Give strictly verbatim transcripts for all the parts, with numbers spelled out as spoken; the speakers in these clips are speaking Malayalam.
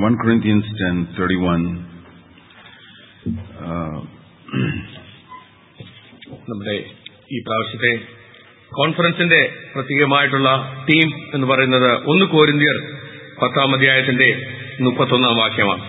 First Corinthians ten thirty-one. നമ്മുടെ ഈ പ്രാവശ്യത്തെ കോൺഫറൻസിന്റെ പ്രത്യേകമായിട്ടുള്ള തീം എന്ന് പറയുന്നത് ഒന്ന് കൊരിന്ത്യർ പത്താം അധ്യായത്തിന്റെ മുപ്പത്തൊന്നാം വാക്യമാണ്.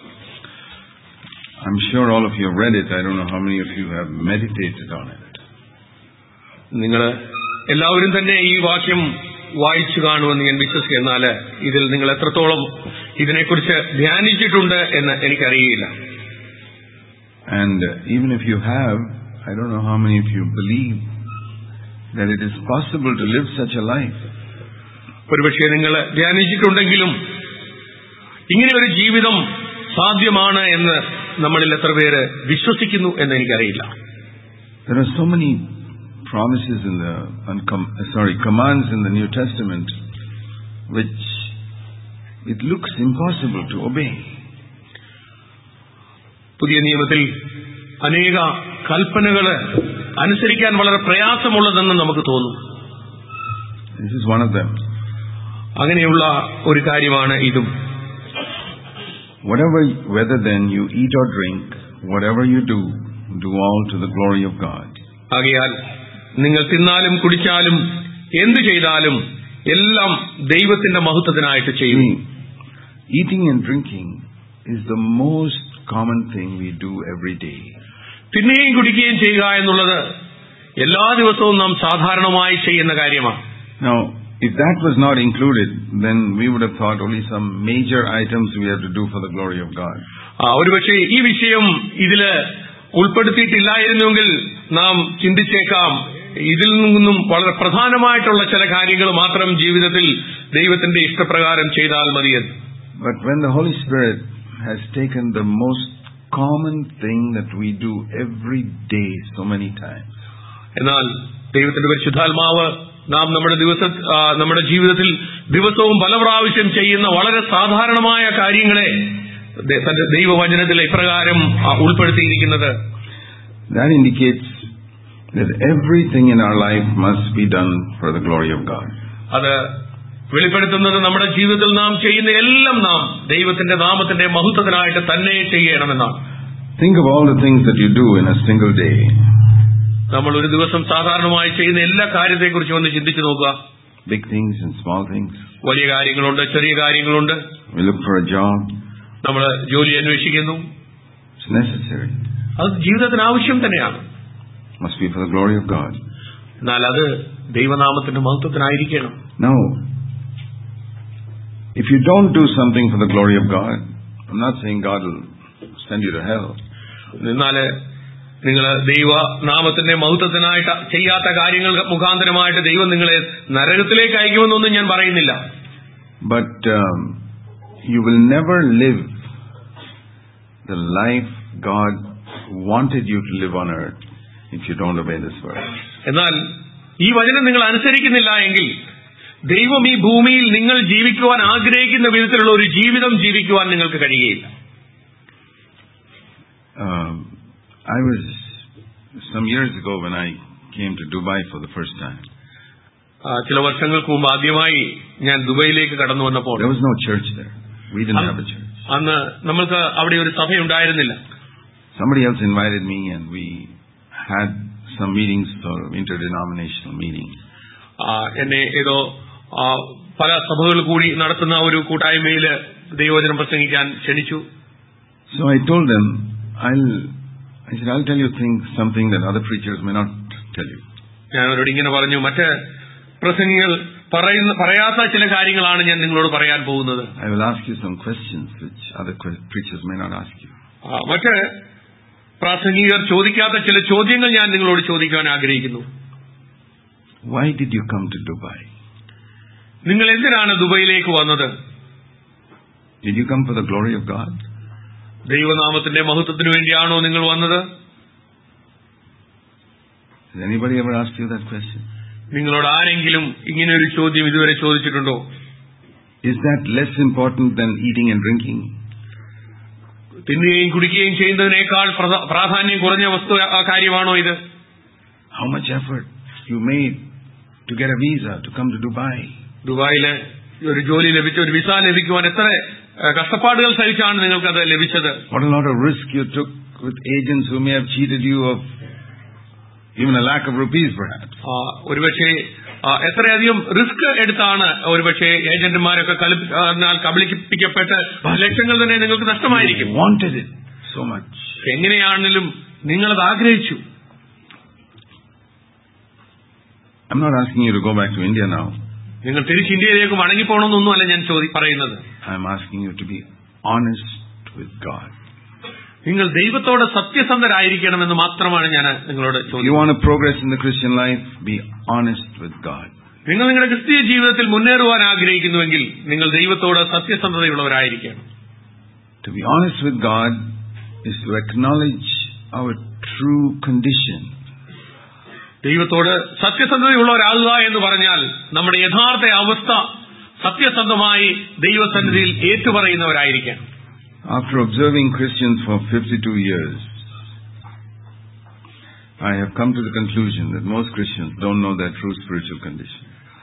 I'm sure all of you have read it. I don't know how many of you have meditated on it. നിങ്ങൾ എല്ലാവരും തന്നെ ഈ വാക്യം വായിച്ചു കാണുമെന്ന് ഞാൻ വിശ്വസിക്കുന്നു. എന്നാൽ ഇതിൽ നിങ്ങൾ എത്രത്തോളം ഇതിനെക്കുറിച്ച് ധ്യാനിച്ചിട്ടുണ്ട് എന്ന് എനിക്കറിയില്ല. And uh, even if you have, I don't know how many of you believe that it is possible to live such a life. ഒരുപക്ഷെ നിങ്ങൾ ധ്യാനിച്ചിട്ടുണ്ടെങ്കിലും ഇങ്ങനെ ഒരു ജീവിതം സാധ്യമാണ് എന്ന് നമ്മളിൽ എത്ര പേര് വിശ്വസിക്കുന്നു എന്ന് എനിക്കറിയില്ല. There are so many promises in the uncom- sorry commands in the New Testament which it looks impossible to obey. പുതിയ നിയമത്തിൽ അനേക കൽപ്പനകൾ അനുസരിക്കാൻ വളരെ പ്രയാസമുള്ളതെന്ന് നമുക്ക് തോന്നും. This is one of them. അങ്ങനെയുള്ള ഒരു കാര്യമാണ് ഇതും. Whatever, whether then you eat or drink, whatever you do, do all to the glory of God. ആകയാൽ നിങ്ങൾ തിന്നാലും കുടിച്ചാലും എന്തു ചെയ്താലും എല്ലാം ദൈവത്തിന്റെ മഹത്വത്തിനായിട്ട് ചെയ്യുന്നു. Eating and drinking is the most common thing we do every day. തിന്നുകയും കുടിക്കുകയും ചെയ്യുക എന്നുള്ളത് എല്ലാ ദിവസവും നാം സാധാരണമായി ചെയ്യുന്ന കാര്യമാണ്. Now, if that was not included, then we would have thought only some major items we have to do for the glory of God. ഒരുപക്ഷെ ഈ വിഷയം ഇതില് ഉൾപ്പെടുത്തിയിട്ടില്ലായിരുന്നെങ്കിൽ നാം ചിന്തിച്ചേക്കാം ഇതിൽ നിന്നും വളരെ പ്രധാനമായിട്ടുള്ള ചില കാര്യങ്ങൾ മാത്രം ജീവിതത്തിൽ ദൈവത്തിന്റെ ഇഷ്ടപ്രകാരം ചെയ്താൽ മതിയെന്ന്. But when the Holy Spirit has taken the most common thing that we do every day so many times, എന്നാൽ ദൈവത്തിന്റെ പരിശുദ്ധാത്മാവ് നാം നമ്മുടെ ദിവസ നമ്മുടെ ജീവിതത്തിൽ ദിവസവും പല പ്രാവശ്യം ചെയ്യുന്ന വളരെ സാധാരണമായ കാര്യങ്ങളെ തന്റെ ദൈവവചനത്തിൽ ഇപ്രകാരം ഉൾപ്പെടുത്തിയിരിക്കുന്നത്, that indicates that everything in our life must be done for the glory of God. അത് വെളിപ്പെടുത്തുന്നത് നമ്മുടെ ജീവിതത്തിൽ നാം ചെയ്യുന്ന എല്ലാം നാം ദൈവത്തിന്റെ നാമത്തിന്റെ മഹത്വത്തിനായിട്ട് തന്നെ ചെയ്യണമെന്നാണ്. Think of all the things that you do in a single day. നമ്മൾ ഒരു ദിവസം സാധാരണമായി ചെയ്യുന്ന എല്ലാ കാര്യത്തെക്കുറിച്ചും ഒന്ന് ചിന്തിച്ചു നോക്കുക. Big things and small things. വലിയ കാര്യങ്ങളുണ്ട്, ചെറിയ കാര്യങ്ങളുണ്ട്. We look for a job. നമ്മൾ ജോലി അന്വേഷിക്കുന്നു. It's necessary. അത് ജീവിതത്തിന് ആവശ്യം തന്നെയാണ്. Must be for the glory of God. എന്നാൽ അത് ദൈവനാമത്തിന്റെ മഹത്വത്തിനായിരിക്കണം. Now, if you don't do something for the glory of God, I'm not saying God will send you to hell. എന്നാൽ നിങ്ങൾ ദൈവനാമത്തിന്റെ മഹത്വത്തിനായിട്ട് ചെയ്യാത്ത കാര്യങ്ങൾ മുഖാന്തരമായിട്ട് ദൈവം നിങ്ങളെ നരകത്തിലേക്ക് അയക്കുമെന്നൊന്നും ഞാൻ പറയുന്നില്ല. But um, you will never live the life God wanted you to live on earth if you don't obey this word. എന്നാൽ ഈ വചനം നിങ്ങൾ അനുസരിക്കുന്നില്ല എങ്കിൽ ദൈവം ഈ ഭൂമിയിൽ നിങ്ങൾ ജീവിക്കുവാൻ ആഗ്രഹിക്കുന്ന വിധത്തിലുള്ള ഒരു ജീവിതം ജീവിക്കുവാൻ നിങ്ങൾക്ക് കഴിയുകയില്ല. Um, I was some years ago when I came to Dubai for the first time. ചില വർഷങ്ങൾക്ക് മുമ്പ് ആദ്യമായി ഞാൻ ദുബൈയിലേക്ക് കടന്നു വന്നപ്പോൾ there was no church there. We didn't have a church. അന്ന് നമ്മൾക്ക് അവിടെ ഒരു സഭയുണ്ടായിരുന്നില്ല. Somebody else invited me and we had some meetings or interdenominational meetings. എന്നെ ഏതോ പല സഭകൾ കൂടി നടത്തുന്ന ഒരു കൂട്ടായ്മയിൽ ദൈവവചനം പ്രസംഗിക്കാൻ ക്ഷണിച്ചു. So I told them, I'll I said, I'll tell you things, something that other preachers may not tell you. ഞാൻ അവരോട് ഇങ്ങനെ പറഞ്ഞു, മറ്റ് പ്രസംഗികൾ പറയുന്ന പറയാത്ത ചില കാര്യങ്ങളാണ് ഞാൻ നിങ്ങളോട് പറയാൻ പോകുന്നത്. I will ask you some questions which other preachers may not ask you. മറ്റ് പ്രാസംഗികർ ചോദിക്കാത്ത ചില ചോദ്യങ്ങൾ ഞാൻ നിങ്ങളോട് ചോദിക്കാൻ ആഗ്രഹിക്കുന്നു. Why did you come to Dubai? നിങ്ങൾ എന്തിനാണ് ദുബൈയിലേക്ക് വന്നത്? Did you come for the glory of God? ദൈവനാമത്തിന്റെ മഹത്വത്തിന് വേണ്ടിയാണോ നിങ്ങൾ വന്നത്? Has anybody ever asked you that question? നിങ്ങളോട് ആരെങ്കിലും ഇങ്ങനെ ഒരു ചോദ്യം ഇതുവരെ ചോദിച്ചിട്ടുണ്ടോ? Is that less important than eating and drinking? തിന്നുകയും കുടിക്കുകയും ചെയ്യുന്നതിനേക്കാൾ പ്രാധാന്യം കുറഞ്ഞ വസ്തു കാര്യമാണോ ഇത്? How much effort you made to get a visa to come to Dubai? ദുബായില് ഒരു ജോലി ലഭിച്ച ഒരു വിസ ലഭിക്കുവാൻ എത്ര കഷ്ടപ്പാടുകൾ സഹിച്ചാണ് നിങ്ങൾക്കത് ലഭിച്ചത്. What a lot of risk you took with agents who may have cheated you of even a lakh of rupees perhaps. ഒരുപക്ഷെ എത്രയധികം റിസ്ക് എടുത്താണ് ഒരുപക്ഷെ ഏജന്റുമാരൊക്കെ കബളിപ്പിക്കപ്പെട്ട് ലക്ഷങ്ങൾ തന്നെ നിങ്ങൾക്ക് നഷ്ടമായിരിക്കും. Wanted it so much. എങ്ങനെയാണെങ്കിലും നിങ്ങളത് ആഗ്രഹിച്ചു. I'm not asking you to go back to India now. നിങ്ങൾ തിരിച്ച് ഇന്ത്യയിലേക്ക് മടങ്ങിപ്പോണമെന്നൊന്നുമല്ല ഞാൻ പറയുന്നത്. I'm asking you to be honest with God. നിങ്ങൾ ദൈവത്തോട് സത്യസന്ധരായിരിക്കണമെന്ന് മാത്രമാണ് ഞാൻ നിങ്ങളോട് ചോദിക്കുന്നത്. You want to progress in the Christian life? Be honest with God. നിങ്ങൾ നിങ്ങളുടെ ക്രിസ്തീയ ജീവിതത്തിൽ മുന്നേറുവാൻ ആഗ്രഹിക്കുന്നുവെങ്കിൽ നിങ്ങൾ ദൈവത്തോട് സത്യസന്ധതയുള്ളവരായിരിക്കണം. To be honest with God is to acknowledge our true condition. ദൈവത്തോട് സത്യസന്ധതയുള്ളവരാകുക എന്ന് പറഞ്ഞാൽ നമ്മുടെ യഥാർത്ഥ അവസ്ഥ സത്യസന്ധമായി ദൈവസന്നിധിയിൽ ഏറ്റുപറയുന്നവരായിരിക്കണം. After observing Christians for fifty-two years, I have come to the conclusion that most Christians don't know their true spiritual condition.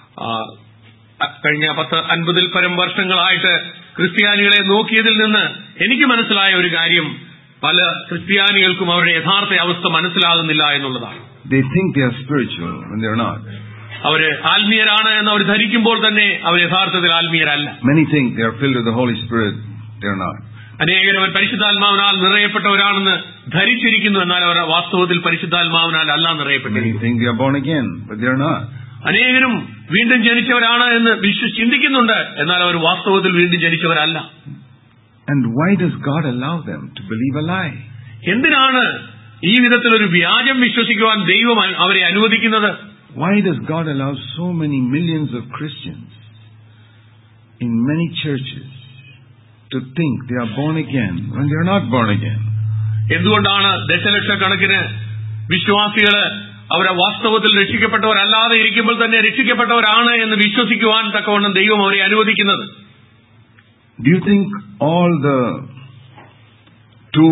കഴിഞ്ഞ പത്ത് അൻപതിൽ പരം വർഷങ്ങളായിട്ട് ക്രിസ്ത്യാനികളെ നോക്കിയതിൽ നിന്ന് എനിക്ക് മനസ്സിലായ ഒരു കാര്യം, പല ക്രിസ്ത്യാനികൾക്കും അവരുടെ യഥാർത്ഥ അവസ്ഥ മനസ്സിലാകുന്നില്ല എന്നുള്ളതാണ്. They think they are spiritual when they are not. അവര് ആത്മീയരാണ് എന്ന് അവർ ധരിക്കുമ്പോൾ തന്നെ അവർ യഥാർത്ഥത്തിൽ ആത്മീയരല്ല. Many think they are filled with the Holy Spirit. They are not. അനേകർ അവർ പരിശുദ്ധാത്മാവിനാൽ നിറയപ്പെട്ടവരാണെന്ന് ധരിച്ചിരിക്കുന്നു, എന്നാൽ അവർ വാസ്തവത്തിൽ പരിശുദ്ധാത്മാവിനാൽ അല്ല നിറയപ്പെട്ടിരിക്കുന്നു. Many think they are born again, but they are not. അനേകരും വീണ്ടും ജനിച്ചവരാണ് എന്ന് വിശ്വസിച്ച് ചിന്തിക്കുന്നുണ്ട്, എന്നാൽ അവർ വാസ്തവത്തിൽ വീണ്ടും ജനിച്ചവരല്ല. And why does God allow them to believe a lie? എന്തിനാണ് ഈ വിധത്തിലൊരു വ്യാജം വിശ്വസിക്കുവാൻ ദൈവം അവരെ അനുവദിക്കുന്നത്? Why does God allow so many millions of Christians in many churches to think they are born again when they are not born again? എന്തുകൊണ്ടാണ് ദശലക്ഷക്കണക്കിന് വിശ്വാസികള് അവരെ വാസ്തവത്തിൽ രക്ഷിക്കപ്പെട്ടവരല്ലാതെ ഇരിക്കുമ്പോൾ തന്നെ രക്ഷിക്കപ്പെട്ടവരാണ് എന്ന് വിശ്വസിക്കുവാൻ തക്കവണ്ണം ദൈവം അവരെ അനുവദിക്കുന്നത്? Do you think all the two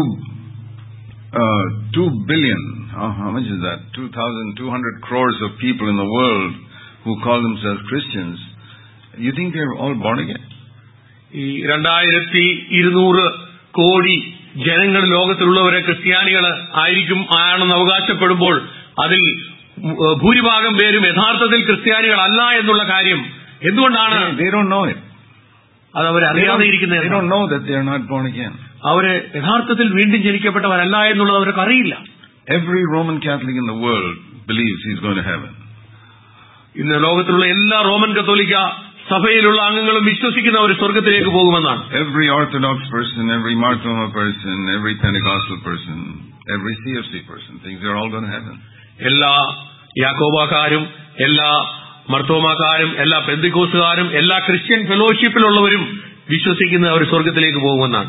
uh, two billion, oh, how much is that? Two thousand two hundred crores of people in the world who call themselves Christians, you think they are all born again? ഈ രണ്ടായിരത്തി ഇരുന്നൂറ് കോടി ജനങ്ങൾ ലോകത്തിലുള്ളവരെ ക്രിസ്ത്യാനികൾ ആയിരിക്കും ആണെന്ന് അവകാശപ്പെടുമ്പോൾ അതിൽ ഭൂരിഭാഗം പേരും യഥാർത്ഥത്തിൽ ക്രിസ്ത്യാനികളല്ല എന്നുള്ള കാര്യം എന്തുകൊണ്ടാണ്? They don't know it. അത് അവർ അറിയാതെ ഇരിക്കുന്നത്. They don't know that they are not born again. അവര് യഥാർത്ഥത്തിൽ വീണ്ടും ജനിക്കപ്പെട്ടവരല്ല എന്നുള്ളത് അവർക്ക് അറിയില്ല. Every Roman Catholic in the world believes he is going to heaven. ഇന്ന് ലോകത്തിലുള്ള എല്ലാ റോമൻ കത്തോലിക്ക സഭയിലുള്ള അംഗങ്ങളും വിശ്വസിക്കുന്ന ഒരു സ്വർഗത്തിലേക്ക് പോകുമെന്നാണ്. Every Orthodox person, every Martoma person, every Pentecostal person, every C F C person thinks they are all going to heaven. എല്ലാ യാക്കോബാക്കാരും എല്ലാ മർത്തോമാക്കാരും എല്ലാ പെന്തക്കോസ്തുകാരും എല്ലാ ക്രിസ്ത്യൻ ഫെലോഷിപ്പിലുള്ളവരും വിശ്വസിക്കുന്ന ഒരു സ്വർഗത്തിലേക്ക് പോകുമെന്നാണ്.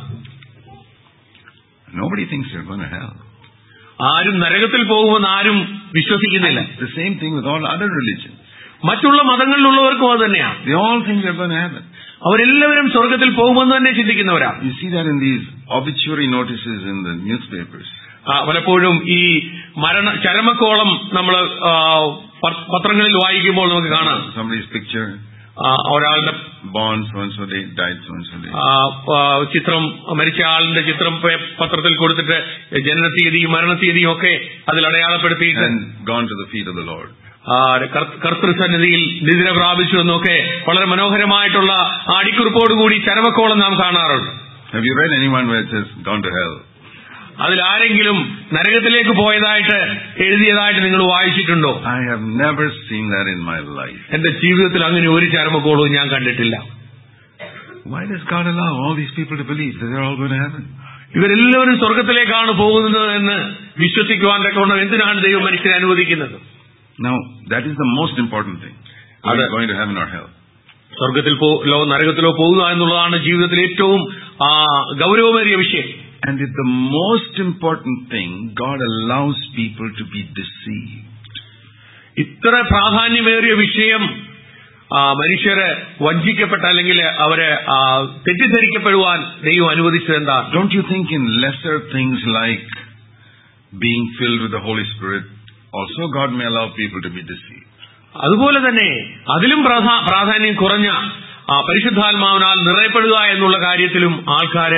Nobody thinks they're going to hell. ആരും നരകത്തിൽ പോകുമെന്ന് ആരും വിശ്വസിക്കുന്നില്ല. The same thing with all other religions. മറ്റുള്ള മതങ്ങളിലുള്ളവർക്കും അത് തന്നെയാണ്. They all think they're going to heaven. അവരെല്ലാവരും സ്വർഗത്തിൽ പോകുമെന്ന് തന്നെ ചിന്തിക്കുന്നവരാണ്. You see that in these obituary notices in the newspapers. പലപ്പോഴും ഈ മരണ ചരമക്കോളം നമ്മൾ പത്രങ്ങളിൽ വായിക്കുമ്പോൾ നമുക്ക് കാണാം. Somebody's picture. ഒരാളുടെ born so and so day, died so and so day. ചിത്രം, മരിച്ച ആളിന്റെ ചിത്രം പത്രത്തിൽ കൊടുത്തിട്ട് ജനനത്തീയതിയും മരണത്തീയതിയും ഒക്കെ അതിൽ അടയാളപ്പെടുത്തിയിട്ട് gone to the feet of the Lord. കർത്തൃസന്നിധിയിൽ നിദ്ര പ്രാപിച്ചു എന്നൊക്കെ വളരെ മനോഹരമായിട്ടുള്ള അടിക്കുറിപ്പോടുകൂടി ചരമക്കോളം നാം കാണാറുണ്ട്. Have you read anyone where it says gone to hell? അതിൽ ആരെങ്കിലും നരകത്തിലേക്ക് പോയതായിട്ട് എഴുതിയതായിട്ട് നിങ്ങൾ വായിച്ചിട്ടുണ്ടോ? I have never seen that in my life. എന്റെ ജീവിതത്തിൽ അങ്ങനെ ഒരു ചരമക്കോളവും ഞാൻ കണ്ടിട്ടില്ല. Why does God allow all these people to believe that they're all going to heaven? ഇവരെല്ലാവരും സ്വർഗത്തിലേക്കാണ് പോകുന്നത് എന്ന് വിശ്വസിക്കുവാൻ തക്കവണ്ണം എന്തിനാണ് ദൈവം മനുഷ്യരെ അനുവദിക്കുന്നത്? Now that is the most important thing. Are we going to heaven or hell? സ്വർഗത്തിൽ പോ നരകത്തിലോ പോകുക എന്നുള്ളതാണ് ജീവിതത്തിൽ ഏറ്റവും ഗൗരവമേറിയ വിഷയം. And it's the most important thing. God allows people to be deceived. ഇത്ര പ്രാധാന്യമേറിയ വിഷയം മനുഷ്യരെ വഞ്ചിക്കപ്പെട്ട അല്ലെങ്കിൽ അവരെ തെറ്റിദ്ധരിക്കപ്പെടുവാൻ ദൈവം അനുവദിച്ചത് എന്താ? Don't you think in lesser things like being filled with the Holy Spirit also God may allow people to be deceived? അതുപോലെ തന്നെ അതിലും പ്രാധാന്യം കുറഞ്ഞ ആ പരിശുദ്ധാത്മാവിനാൽ നിറയപ്പെടുക എന്നുള്ള കാര്യത്തിലും ആൾക്കാര്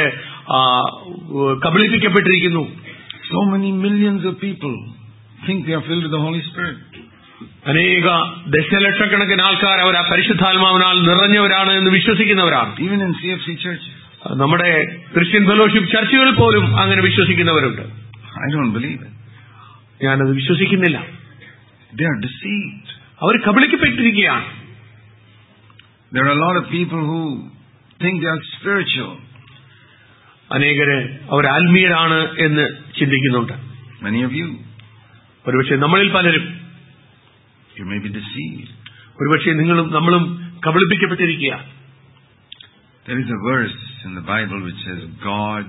കബളിപ്പിക്കപ്പെട്ടിരിക്കുന്നു. So many millions of people think they are filled with the Holy Spirit. അനേക ദശലക്ഷക്കണക്കിന് ആൾക്കാർ അവർ ആ പരിശുദ്ധാത്മാവിനാൽ നിറഞ്ഞവരാണ് എന്ന് വിശ്വസിക്കുന്നവരാണ്. Even in C F C churches. നമ്മുടെ ക്രിസ്ത്യൻ ഫെലോഷിപ്പ് ചർച്ചുകളിൽ പോലും അങ്ങനെ വിശ്വസിക്കുന്നവരുണ്ട്. I don't believe it. ഞാനത് വിശ്വസിക്കുന്നില്ല. They are deceived. Our കബളിക്കപ്പെട്ടിരിക്കുകയാണ്. There are a lot of people who think they are spiritual. അനേകര് അവർ ആത്മീയരാണ് എന്ന് ചിന്തിക്കുന്നുണ്ട്. Many of you. ഒരുപക്ഷെ നമ്മളിൽ പലരും. You may be deceived. ഒരുപക്ഷെ നിങ്ങളും നമ്മളും കബളിപ്പിക്കപ്പെട്ടിരിക്കുക. There is a verse in the Bible which says God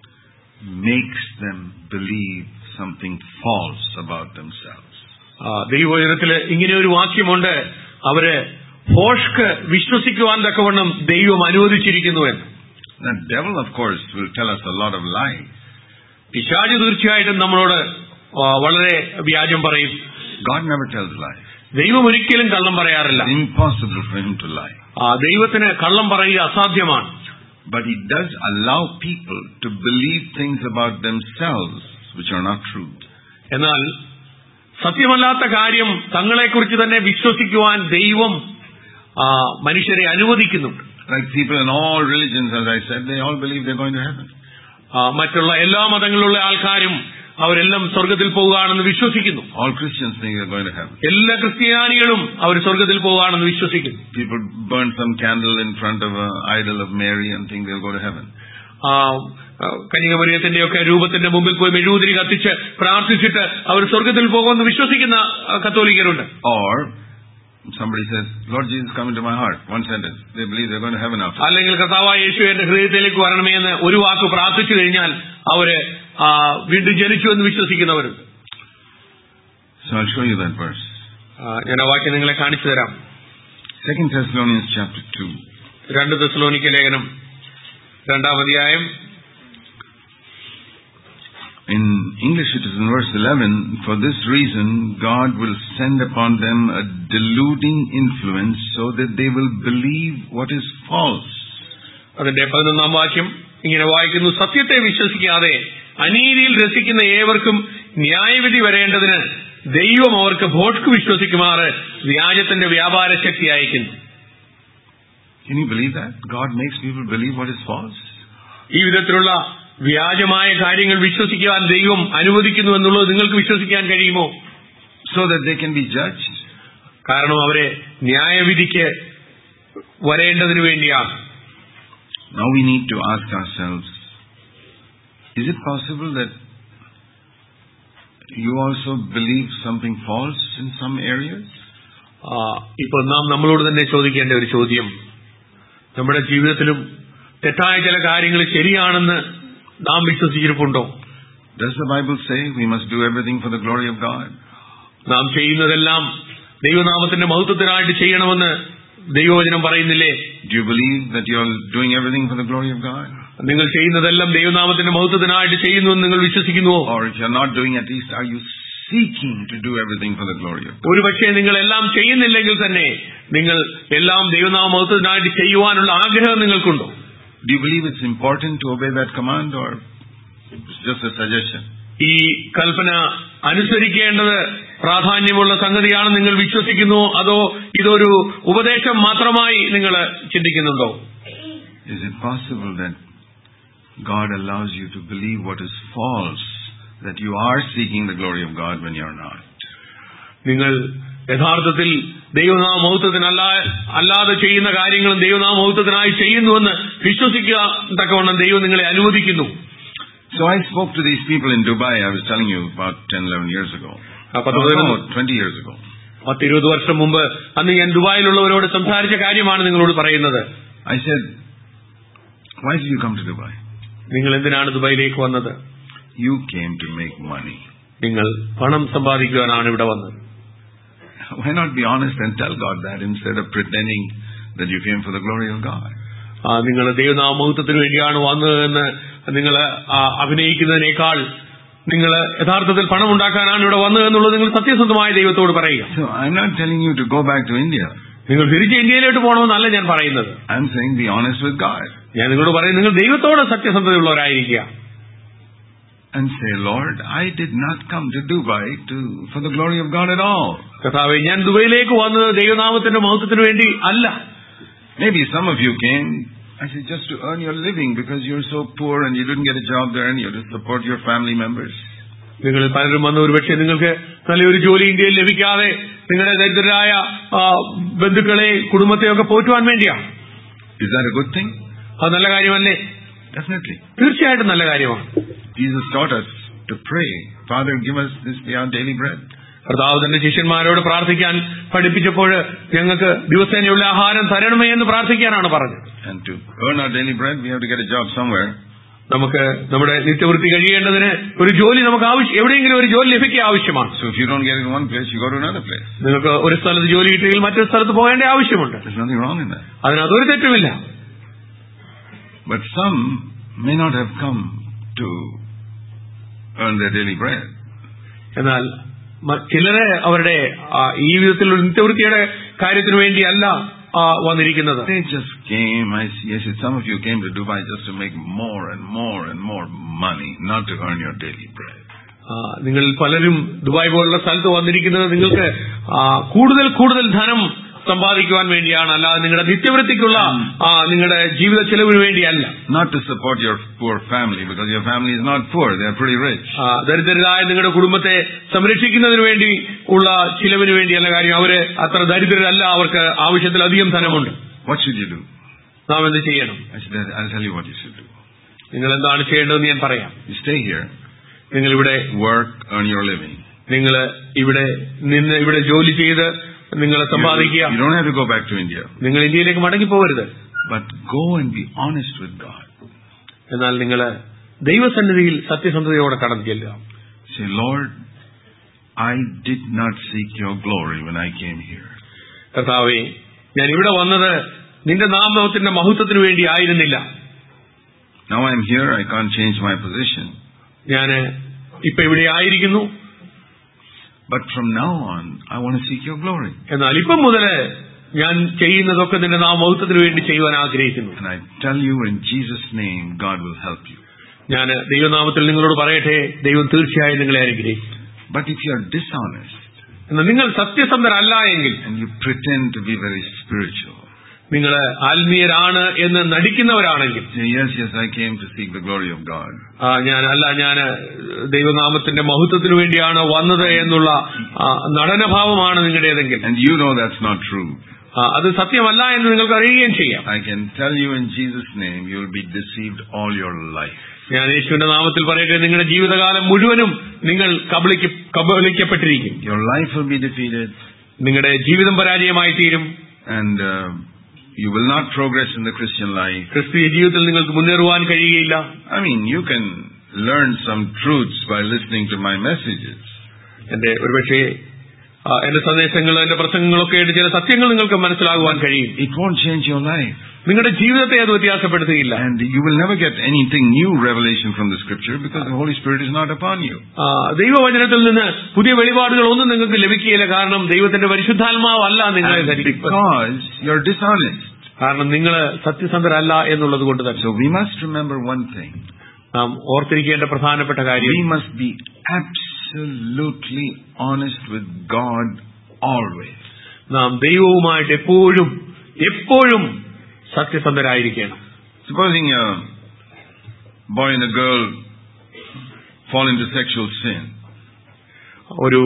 makes them believe something false about themselves. ദൈവവചനത്തില് ഇങ്ങനെ ഒരു വാക്യമുണ്ട്, അവര് ഭോഷ്ക് വിശ്വസിക്കുവാൻ തക്കവണ്ണം ദൈവം അനുവദിച്ചിരിക്കുന്നു എന്ന്. The devil, of course, will tell us a lot of lies. പിശാച് തീർച്ചയായിട്ടും നമ്മളോട് വളരെ വ്യാജം പറയും. God never tells lies. ദൈവം ഒരിക്കലും കള്ളം പറയാറില്ല. It's impossible for him to lie. ആ ദൈവത്തിന് കള്ളം പറയുക അസാധ്യമാണ്. But he does allow people to believe things about themselves which are not true. എന്നാൽ സത്യമല്ലാത്ത കാര്യം തങ്ങളെക്കുറിച്ച് തന്നെ വിശ്വസിക്കുവാൻ ദൈവം മനുഷ്യരെ അനുവദിക്കുന്നുണ്ട്. Like people in all religions, as I said, they all believe they're going to heaven. മറ്റുള്ള എല്ലാ മതങ്ങളിലുള്ള ആൾക്കാരും അവരെല്ലാം സ്വർഗത്തിൽ പോകുകയാണെന്ന് വിശ്വസിക്കുന്നു. All Christians think they're going to heaven. എല്ലാ ക്രിസ്ത്യാനികളും അവർ സ്വർഗത്തിൽ പോകുകയാണെന്ന് വിശ്വസിക്കുന്നു. People burn some candle in front of an idol of Mary and think they'll go to heaven. കന്യകമറിയത്തിന്റെ ഒക്കെ രൂപത്തിന്റെ മുമ്പിൽ പോയി മെഴുകുതിരി കത്തിച്ച് പ്രാർത്ഥിച്ചിട്ട് അവർ സ്വർഗത്തിൽ പോകുമെന്ന് വിശ്വസിക്കുന്ന കത്തോലിക്കരുണ്ട്. Or somebody says, Lord Jesus, come into my heart. One sentence. They believe they're going to heaven after. അല്ലെങ്കിൽ കർത്താവായ യേശു എന്റെ ഹൃദയത്തിലേക്ക് വരണമേ എന്ന് ഒരു വാക്ക് പ്രാർത്ഥിച്ചു കഴിഞ്ഞാൽ അവര് വീണ്ടും ജനിച്ചു എന്ന് വിശ്വസിക്കുന്നവരുണ്ട്. So I'll show you that verse. ഞാൻ ആ വാക്യം നിങ്ങളെ കാണിച്ചു തരാം. Second Thessalonians chapter two. രണ്ട് തെസ്സലോനിക്ക ലേഖനം രണ്ടാം അധ്യായം. In English it is in verse eleven, for this reason God will send upon them a deluding influence so that they will believe what is false. അതിന്റെ പതിനൊന്നാം വാക്യം ഇങ്ങനെ വായിക്കുന്നു, സത്യത്തെ വിശ്വസിക്കാതെ അനീതിയിൽ രസിക്കുന്ന ഏവർക്കും ന്യായവിധി വരേണ്ടതിന് ദൈവം അവർക്ക് ഭോഷ്ക് വിശ്വസിക്കുമാറ് വ്യാജത്തിന്റെ വ്യാപാര ശക്തി അയക്കുന്നു. Can you believe that? God makes people believe what is false? ഈ വിധത്തിലുള്ള വ്യാജമായ കാര്യങ്ങൾ വിശ്വസിക്കാൻ ദൈവം അനുവദിക്കുന്നു എന്നുള്ളത് നിങ്ങൾക്ക് വിശ്വസിക്കാൻ കഴിയുമോ? So that they can be judged. കാരണം അവരെ ന്യായവിധിക്ക് വരേണ്ടതിനു വേണ്ടിയാണ്. Now we need to ask ourselves, is it possible that you also believe something false in some areas? ഇപ്പോൾ നാം നമ്മളോട് തന്നെ ചോദിക്കേണ്ട ഒരു ചോദ്യം, നമ്മുടെ ജീവിതത്തിലും തെറ്റായ ചില കാര്യങ്ങൾ ശരിയാണെന്ന് നാം വിശ്വസിച്ചിരിപ്പുണ്ടോ? Does the Bible say we must do everything for the glory of God? നാം ചെയ്യുന്നതെല്ലാം ദൈവനാമത്തിന്റെ മഹത്വത്തിനായിട്ട് ചെയ്യണമെന്ന് ദൈവവചനം പറയുന്നില്ലേ? Do you believe that you are doing everything for the glory of God? നിങ്ങൾ ചെയ്യുന്നതെല്ലാം ദൈവനാമത്തിന്റെ മഹത്വത്തിനായിട്ട് ചെയ്യുന്നുവെന്ന് നിങ്ങൾ വിശ്വസിക്കുന്നുവോ? Or if you are not doing, at least are you seeking to do everything for the glory of God? ഒരുപക്ഷെ നിങ്ങൾ എല്ലാം ചെയ്യുന്നില്ലെങ്കിൽ തന്നെ നിങ്ങൾ എല്ലാം ദൈവനാമ മഹത്വത്തിനായിട്ട് ചെയ്യുവാനുള്ള ആഗ്രഹം നിങ്ങൾക്കുണ്ടോ? Do you believe it's important to obey that command, or it's just a suggestion? ഈ കൽപ്പന അനുസരിക്കേണ്ടത് പ്രാധാന്യമുള്ള സംഗതിയാണ് നിങ്ങൾ വിശ്വസിക്കുന്നുവോ, അതോ ഇതൊരു ഉപദേശം മാത്രമായി നിങ്ങൾ ചിന്തിക്കുന്നുണ്ടോ? Is it possible that God allows you to believe what is false, that you are seeking the glory of God when you are not? നിങ്ങൾ യഥാർത്ഥത്തിൽ ദൈവനാമ മഹത്വത്തിനല്ല അല്ലാതെ ചെയ്യുന്ന കാര്യങ്ങളും ദൈവനാമ മഹത്വത്തിനായി ചെയ്യുന്നുവെന്ന് വിശ്വസിക്കാൻ തക്കവണ്ണം ദൈവം നിങ്ങളെ അനുവദിക്കുന്നു. So I spoke to these people in Dubai, I was telling you, about ten, eleven years ago. No, twenty years ago. പത്തിരുപത് വർഷം മുമ്പ് അന്ന് ഞാൻ ദുബായിലുള്ളവരോട് സംസാരിച്ച കാര്യമാണ് നിങ്ങളോട് പറയുന്നത്. I said, why did you come to Dubai? നിങ്ങൾ എന്തിനാണ് ദുബായിലേക്ക് വന്നത്? You came to make money. നിങ്ങൾ പണം സമ്പാദിക്കുവാനാണ് ഇവിടെ വന്നത്. Why not be honest and tell God that instead of pretending that you came for the glory of God? നിങ്ങൾ ദൈവനാമ മഹത്വത്തിന് വേണ്ടിയാണ് വന്നതെന്ന് നിങ്ങൾ അഭിനയിക്കുന്നതിനേക്കാൾ നിങ്ങൾ യഥാർത്ഥത്തിൽ പണം ഉണ്ടാക്കാനാണ് ഇവിടെ വന്നതെന്നുള്ളത് നിങ്ങൾ സത്യസന്ധമായ ദൈവത്തോട് പറയുക. So I'm not telling you to go back to India. നിങ്ങൾ തിരിച്ച് ഇന്ത്യയിലോട്ട് പോകണമെന്നല്ല ഞാൻ പറയുന്നത്. I'm saying be honest with God. ഞാൻ നിങ്ങളോട് പറയുന്നത് നിങ്ങൾ ദൈവത്തോട് സത്യസന്ധതയുള്ളവരായിരിക്കുക. And say, Lord, I did not come to Dubai to for the glory of God at all. കർത്താവേ, ഞാൻ ദുബൈയിലേക്ക് വന്നത് ദൈവനാമത്തിന്റെ മഹത്വത്തിന് വേണ്ടി അല്ല. Maybe some of you came, I said, just to earn your living because you're so poor and you didn't get a job there and you have to support your family members. നിങ്ങൾ പലരും വന്ന ഒരു പക്ഷേ നിങ്ങൾക്ക് നല്ലൊരു ജോലി ഇന്ത്യയിൽ ലഭിക്കാതെ നിങ്ങളുടെ ദരിദ്രരായ ബന്ധുക്കളെ കുടുംബത്തെയൊക്കെ പോറ്റുവാൻ വേണ്ടിയാണ്. Is that a good thing? അത് നല്ല കാര്യമല്ലേ? Definitely. തീർച്ചയായിട്ടും നല്ല കാര്യമാണ്. Jesus taught us to pray, Father, give us this day our daily bread. കർത്താവ് തന്റെ ശിഷ്യന്മാരോട് പ്രാർത്ഥിക്കാൻ പഠിപ്പിച്ചപ്പോൾ ഞങ്ങൾക്ക് ദിവസേനയുള്ള ആഹാരം തരണമേ എന്ന് പ്രാർത്ഥിക്കാനാണ് പറഞ്ഞത്. And to earn our daily bread, we have to get a job somewhere. നമുക്ക് നമ്മുടെ നിത്യവൃത്തി കഴിയേണ്ടതിന് ഒരു ജോലി നമുക്ക് ആവശ്യം, എവിടെയെങ്കിലും ഒരു ജോലി ലഭിക്കുക ആവശ്യമാണ്. So if you don't get it in one place, you go to another place. നിങ്ങൾക്ക് ഒരു സ്ഥലത്ത് ജോലി കിട്ടിയെങ്കിൽ മറ്റൊരു സ്ഥലത്ത് പോകേണ്ട ആവശ്യമുണ്ട്. There's nothing wrong in that. അതിനതൊരു തെറ്റുമില്ല. But some may not have come to earn their daily bread. എന്നാൽ ചിലരെ അവരുടെ ഈ വിധത്തിലുള്ള നിത്യവൃത്തിയുടെ കാര്യത്തിന് വേണ്ടിയല്ല വന്നിരിക്കുന്നത്. They just came. I see. Yes, some of you came to Dubai just to make more and more and more money, not to earn your daily bread. നിങ്ങൾ പലരും ദുബായ് പോലുള്ള സ്ഥലത്ത് വന്നിരിക്കുന്നത് നിങ്ങൾക്ക് കൂടുതൽ കൂടുതൽ ധനം സമ്പാദിക്കുവാൻ വേണ്ടിയാണ്, അല്ലാതെ നിങ്ങളുടെ നിത്യവൃത്തിക്കുള്ള നിങ്ങളുടെ ജീവിത ചെലവിന് വേണ്ടിയല്ല. Not to support your poor family because your family is not poor, they are pretty rich. ദരിദ്രരായ നിങ്ങളുടെ കുടുംബത്തെ സംരക്ഷിക്കുന്നതിന് വേണ്ടി ഉള്ള ചിലവിന് വേണ്ടിയല്ല കാര്യം. അവര് അത്ര ദരിദ്രരല്ല, അവർക്ക് ആവശ്യത്തിലധികം ധനമുണ്ട്. What should you do? നാം എന്ത് ചെയ്യണം? I'll tell you what you should do. നിങ്ങൾ എന്താണ് ചെയ്യേണ്ടതെന്ന് ഞാൻ പറയാം. You stay here. നിങ്ങൾ ഇവിടെ work, earn your living. നിങ്ങൾ ഇവിടെ നിന്ന് ഇവിടെ ജോലി ചെയ്ത് നിങ്ങൾ സമ്പാദിക്കുക. You don't have to go back to India. നിങ്ങൾ ഇന്ത്യയിലേക്ക് മടങ്ങി പോകരുത്. But go and be honest with God. എന്നാൽ നിങ്ങൾ ദൈവസന്നിധിയിൽ സത്യസന്ധതയോടെ കടന്നു ചെല്ലുക. Say, Lord, I did not seek your glory when I came here. കർത്താവേ, ഞാൻ ഇവിടെ വന്നത് നിന്റെ നാമത്തിന്റെ മഹത്വത്തിന് വേണ്ടി ആയിരുന്നില്ല. Now I am here, I can't change my position. ഞാൻ ഇപ്പൊ ഇവിടെ ആയിരിക്കുന്നു. But from now on, I want to seek your glory. എന്നാൽ ഇപ്പം മുതൽ ഞാൻ ചെയ്യുന്നതൊക്കെ നിന്റെ നാമത്തിന് വേണ്ടി ചെയ്യുവാൻ ആഗ്രഹിക്കുന്നു. And I tell you in Jesus' name, God will help you. ഞാൻ ദൈവനാമത്തിൽ നിങ്ങളോട് പറയട്ടെ, ദൈവം തീർച്ചയായും നിങ്ങളെ അനുഗ്രഹിക്കും. But if you are dishonest, എന്നാൽ നിങ്ങൾ സത്യസന്ധരല്ല എങ്കിൽ, and you pretend to be very spiritual, നിങ്ങൾ ആത്മീയരാണ് എന്ന് നടിക്കുന്നവരാണെങ്കിൽ, yes, yes, I came to seek the glory of God. ആ ഞാൻ അല്ല ഞാൻ ദൈവനാമത്തിന്റെ മഹത്വത്തിന് വേണ്ടിയാണ് വന്നത് എന്നുള്ള നടനഭാവമാണ് നിങ്ങളുടേതെങ്കിൽ, and you know that's not true, അത് സത്യമല്ല എന്ന് നിങ്ങൾക്ക് അറിയുകയും ചെയ്യാം. I can tell you in Jesus' name, you will be deceived all your life. ഞാൻ യേശുവിന്റെ നാമത്തിൽ പറയട്ടെ, നിങ്ങളുടെ ജീവിതകാലം മുഴുവനും നിങ്ങൾ കബളിക്ക കബളിക്കപ്പെട്ടിരിക്കും. Your life will be defeated. നിങ്ങളുടെ ജീവിതം പരാജയമായി തീരും. And uh, you will not progress in the Christian life. ക്രിസ്തീയ ജീവിതത്തിൽ നിങ്ങൾക്ക് മുന്നേറുവാൻ കഴിയുകയില്ല. I mean, you can learn some truths by listening to my messages. എന്റെ ഒരുപക്ഷേ എന്റെ സന്ദേശങ്ങൾ എന്റെ പ്രസംഗങ്ങളൊക്കെ ആയിട്ട് ചില സത്യങ്ങൾ നിങ്ങൾക്ക് മനസ്സിലാകുവാൻ കഴിയും. It won't change your life. നിങ്ങളുടെ ജീവിതത്തെ അത് വ്യത്യാസപ്പെടുത്തുകയില്ല. And you will never get anything new revelation from the scripture because the Holy Spirit is not upon you. ദൈവവചനത്തിൽ നിന്ന് പുതിയ വെളിപാടുകൾ ഒന്നും നിങ്ങൾക്ക് ലഭിക്കുകയില്ല. കാരണം ദൈവത്തിന്റെ പരിശുദ്ധാത്മാവല്ല നിങ്ങളെ ധരിപ്പിക്കുന്നത്. Because you're dishonest. കാരണം നിങ്ങൾ സത്യസന്ധരല്ല എന്നുള്ളത് കൊണ്ട് തന്നെ. So we must remember one thing. നാം ഓർത്തിരിക്കേണ്ട പ്രധാനപ്പെട്ട കാര്യം, we must be absolutely honest with God always. നാം ദൈവവുമായിട്ട് എപ്പോഴും എപ്പോഴും സത്യസന്ധരായിരിക്കണം. Supposing a boy and a girl fall into sexual sin. ഒരു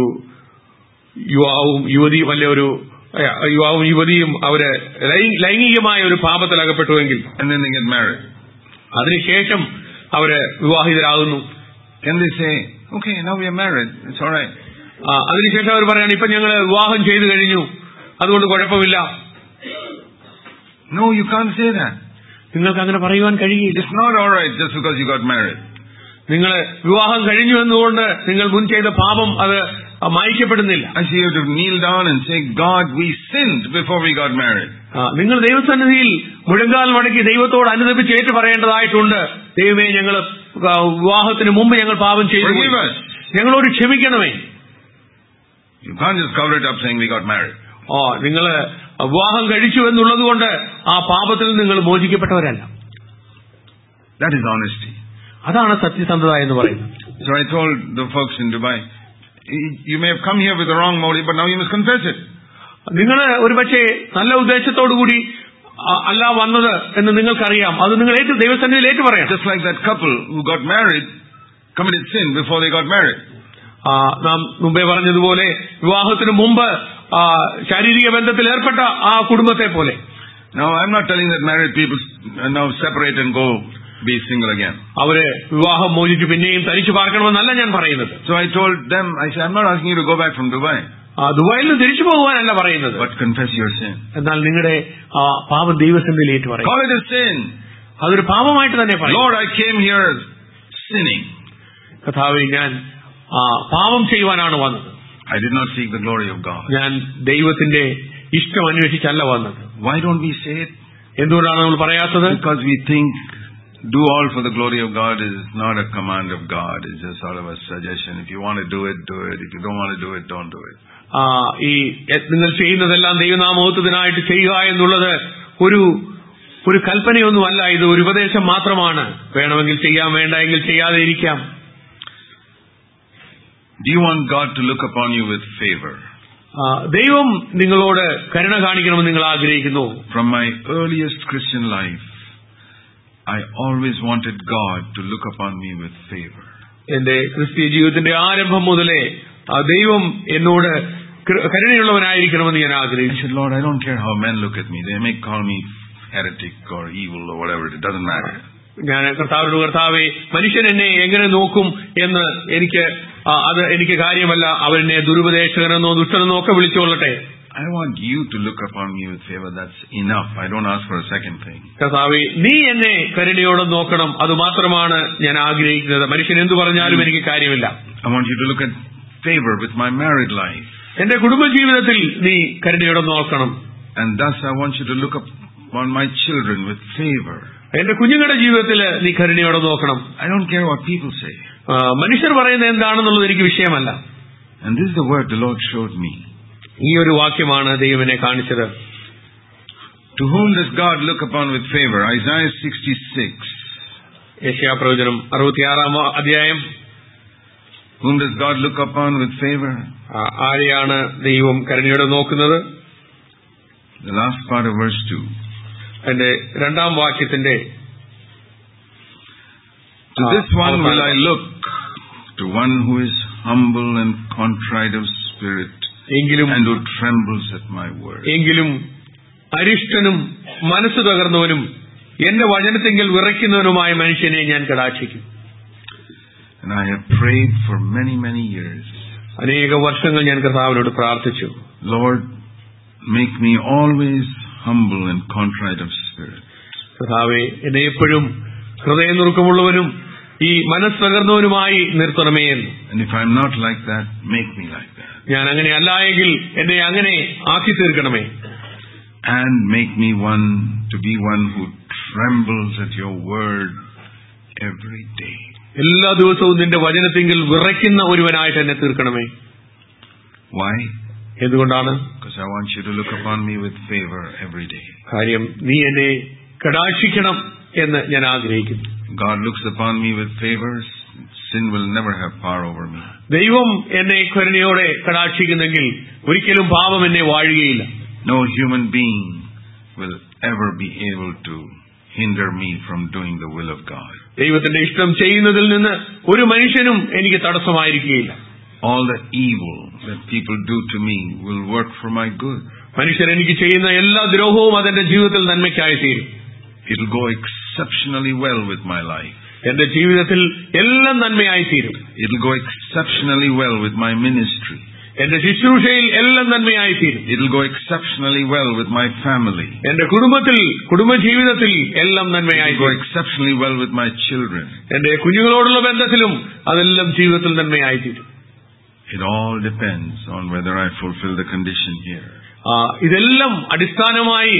യുവാവും യുവതിയും അല്ലെ ഒരു യുവാവും യുവതിയും അവര് ലൈംഗികമായ ഒരു പാപത്തിൽ അകപ്പെട്ടുവെങ്കിൽ, and then they get married. അതിനുശേഷം അവര് വിവാഹിതരാകുന്നു. Can they say, okay, now we are married, it's all right? അതിനുശേഷം അവർ പറയാണ്, ഇപ്പൊ ഞങ്ങൾ വിവാഹം ചെയ്തു കഴിഞ്ഞു, അതുകൊണ്ട് കുഴപ്പമില്ല. No, you can't say that. നിങ്ങൾക്ക് അങ്ങനെ പറയുവാൻ കഴിയില്ല. It's not all right just because you got married. നിങ്ങൾ വിവാഹം കഴിഞ്ഞു എന്നുകൊണ്ട് നിങ്ങൾ മുൻ ചെയ്ത പാപം അത് മായ്ക്കപ്പെടുന്നില്ല. I see you to kneel down and say, God, we sinned before we got married. നിങ്ങൾ ദൈവസന്നിധിയിൽ മുഴങ്കാൽ മടക്കി ദൈവത്തോട് അനുദപിച്ച് ഏറ്റു പറയേണ്ടതായിട്ടുണ്ട്. ദൈവമേ, ഞങ്ങൾ വിവാഹത്തിന് മുമ്പ് ഞങ്ങൾ പാപം ചെയ്തു, ഞങ്ങളോട് ക്ഷമിക്കണമേ. You can't just cover it up saying we got married. ഓ നിങ്ങൾ വിവാഹം കഴിച്ചു എന്നുള്ളത് കൊണ്ട് ആ പാപത്തിൽ നിങ്ങൾ മോചിക്കപ്പെട്ടവരല്ല. That is honesty. അതാണ് സത്യസന്ധത എന്ന് പറയുന്നത്. So I told the folks in Dubai, you may have come here with the wrong motive, but now you must confess it. നിങ്ങൾ ഒരുപക്ഷെ നല്ല ഉദ്ദേശത്തോടുകൂടി അല്ല വന്നത് എന്ന് നിങ്ങൾക്കറിയാം. അത് നിങ്ങൾ ഏറ്റു ദൈവസന്നിധിയിൽ ഏറ്റു പറയാം. Just like that couple who got married committed sin before they got married. നാം മുമ്പേ പറഞ്ഞതുപോലെ വിവാഹത്തിന് മുമ്പ് ശാരീരിക ബന്ധത്തിൽ ഏർപ്പെട്ട ആ കുടുംബത്തെ പോലെ. Now I'm not telling that married people now separate and go be single again. അവരെ വിവാഹം മോചിച്ച് പിന്നെയും തനിച്ചു പാർക്കണമെന്നല്ല ഞാൻ പറയുന്നത്. So I told them, I said, I'm not asking you to go back from Dubai. ദുബായിൽ നിന്ന് തിരിച്ചു പോകുവാനല്ല പറയുന്നത്. But confess your sin. എന്നാൽ നിങ്ങളുടെ പാപം ദൈവസന്നിധിയിൽ ഏറ്റു പറയും. Call it a sin. അതൊരു പാപമായിട്ട് തന്നെ പറയും. Lord, I came here sinning. കർത്താവേ, ഞാൻ പാപം ചെയ്യുവാനാണ് വന്നത്. I did not seek the glory of God. ഞാൻ ദൈവത്തിന്റെ ഇഷ്ടം അന്വേഷിച്ചല്ല വന്നത്. Why don't we say it? എന്തുകൊണ്ടാണ് നമ്മൾ പറയാത്തത്? Because we think do all for the glory of God is not a command of God. It's just sort of a suggestion. If you want to do it, do it. If you don't want to do it, don't do it. ഈ നിങ്ങൾ ചെയ്യുന്നതെല്ലാം ദൈവനാമോഹത്തിനായിട്ട് ചെയ്യുക എന്നുള്ളത് ഒരു ഒരു കൽപ്പനയൊന്നുമല്ല. ഇത് ഒരു ഉപദേശം മാത്രമാണ്. വേണമെങ്കിൽ ചെയ്യാം, വേണ്ടെങ്കിൽ ചെയ്യാതെ ഇരിക്കാം. Do you want God to look upon you with favor? ദൈവം നിങ്ങളോട് കരുണ കാണിക്കണമെന്ന് നിങ്ങൾ ആഗ്രഹിക്കുന്നു? From my earliest Christian life, I always wanted God to look upon me with favor. എന്റെ ക്രിസ്തീയ ജീവിതത്തിന്റെ ആരംഭം മുതലേ ദൈവം എന്നോട് കരുണയുള്ളവനായിരിക്കണമെന്ന് ഞാൻ ആഗ്രഹിച്ചു. Lord, I don't care how men look at me. They may call me heretic or evil or whatever. It doesn't matter. ഞാൻ കർത്താവിനോട്, കർത്താവേ, മനുഷ്യൻ എന്നെ എങ്ങനെ നോക്കും എന്ന് എനിക്ക് അത് എനിക്ക് കാര്യമല്ല. അവരെന്നെ ദുരുപദേശകനെന്നോ ദുഷ്ടനെന്നോ ഒക്കെ വിളിച്ചുകൊള്ളട്ടെ. I want you to look upon me with favor. That's enough. I don't ask for a second thing. കർത്താവേ, നീ എന്നെ കരുണയോടെ നോക്കണം. അത് മാത്രമാണ് ഞാൻ ആഗ്രഹിക്കുന്നത്. മനുഷ്യൻ എന്തു പറഞ്ഞാലും എനിക്ക് കാര്യമില്ല. I want you to look at favor with my married life. എന്റെ കുടുംബജീവിതത്തിൽ നീ കരുണയോടെ നോക്കണം. And thus I want you to look upon my children with favor. എന്റെ കുഞ്ഞുങ്ങളുടെ ജീവിതത്തിൽ നീ കരുണയോടെ നോക്കണം. I don't care what people say. മനുഷ്യർ പറയുന്നത് എന്താണെന്നുള്ളത് എനിക്ക് വിഷയമല്ല. And this is the word the Lord showed me. ഈ ഒരു വാക്യമാണ് ദൈവം എന്നെ കാണിച്ചത്. To whom does God look upon with favor? Isaiah sixty-six. യെശയ്യാ പ്രവചനം അറുപത്തിയാറാം അധ്യായം. Whom does God look upon with favor? ആരെയാണ് ദൈവം കരുണയോടെ നോക്കുന്നത്? The last part of verse two. അതിന്റെ രണ്ടാം വാക്യത്തിന്റെ To this one will I look, to one who is humble and contrite of spirit, and who trembles at my word. എങ്കിലും അരിഷ്ടനും മനസ്സ് തകർന്നവനും എന്റെ വചനത്തെങ്കിൽ വിറയ്ക്കുന്നവനുമായ മനുഷ്യനെ ഞാൻ കടാക്ഷിക്കും. And I have prayed for many, many years. അനേക വർഷങ്ങൾ ഞാൻ കർത്താവിനോട് പ്രാർത്ഥിച്ചു. Lord, make me always humble and contrite of spirit. കർത്താവേ, എന്നെ എപ്പോഴും ഹൃദയനുറുക്കമുള്ളവനും ഈ മനസ്സ് തകർന്നവനുമായി നിർത്തണമേ എന്ന്. And if I'm not like that, make me like that. ഞാൻ അങ്ങനെ അല്ല എങ്കിൽ എന്നെ അങ്ങനെ ആക്കി തീർക്കണമേ. And make me one to be one who trembles at your word every day. എല്ലാ ദിവസവും നിന്റെ വചനത്തെങ്കിൽ വിറയ്ക്കുന്ന ഒരുവനായിട്ട് എന്നെ തീർക്കണമേ. Why? എന്തുകൊണ്ടാണ്? Because I want you to look upon me with favor every day. കാര്യം നീ എന്നെ കടാക്ഷിക്കണം എന്ന് ഞാൻ ആഗ്രഹിക്കുന്നു. God looks upon me with favors. Sin will never have power over me. ദൈവം എന്നെ കരുണയോടെ കടാക്ഷിക്കുന്നെങ്കിൽ ഒരിക്കലും പാപം എന്നെ വാഴുകയില്ല. No human being will ever be able to hinder me from doing the will of God. ദൈവത്തിന്റെ ഇഷ്ടം ചെയ്യുന്നതിൽ നിന്ന് ഒരു മനുഷ്യനും എനിക്ക് തടസ്സമായിരിക്കുകയില്ല. All the evil that people do to me will work for my good. മനുഷ്യർ എനിക്ക് ചെയ്യുന്ന എല്ലാ ദ്രോഹവും അതെന്റെ ജീവിതത്തിൽ നന്മയ്ക്കായി തീരും. It will go exceptionally well with my life. എന്റെ ജീവിതത്തിൽ എല്ലാം നന്മയായി തീരും. It will go exceptionally well with my ministry. എന്റെ ശുശ്രൂഷയിൽ എല്ലാം നന്മയായി തീരും. It will go exceptionally well with my family. എന്റെ കുടുംബത്തിൽ കുടുംബജീവിതത്തിൽ എല്ലാം നന്മയായി തീരും. It will go exceptionally well with my children. എന്റെ കുഞ്ഞുങ്ങളോടുള്ള ബന്ധത്തിലും അതെല്ലാം ജീവിതത്തിൽ നന്മയായി തീരും. It all depends on whether I fulfill the condition here. ഇതെല്ലാം അടിസ്ഥാനമായി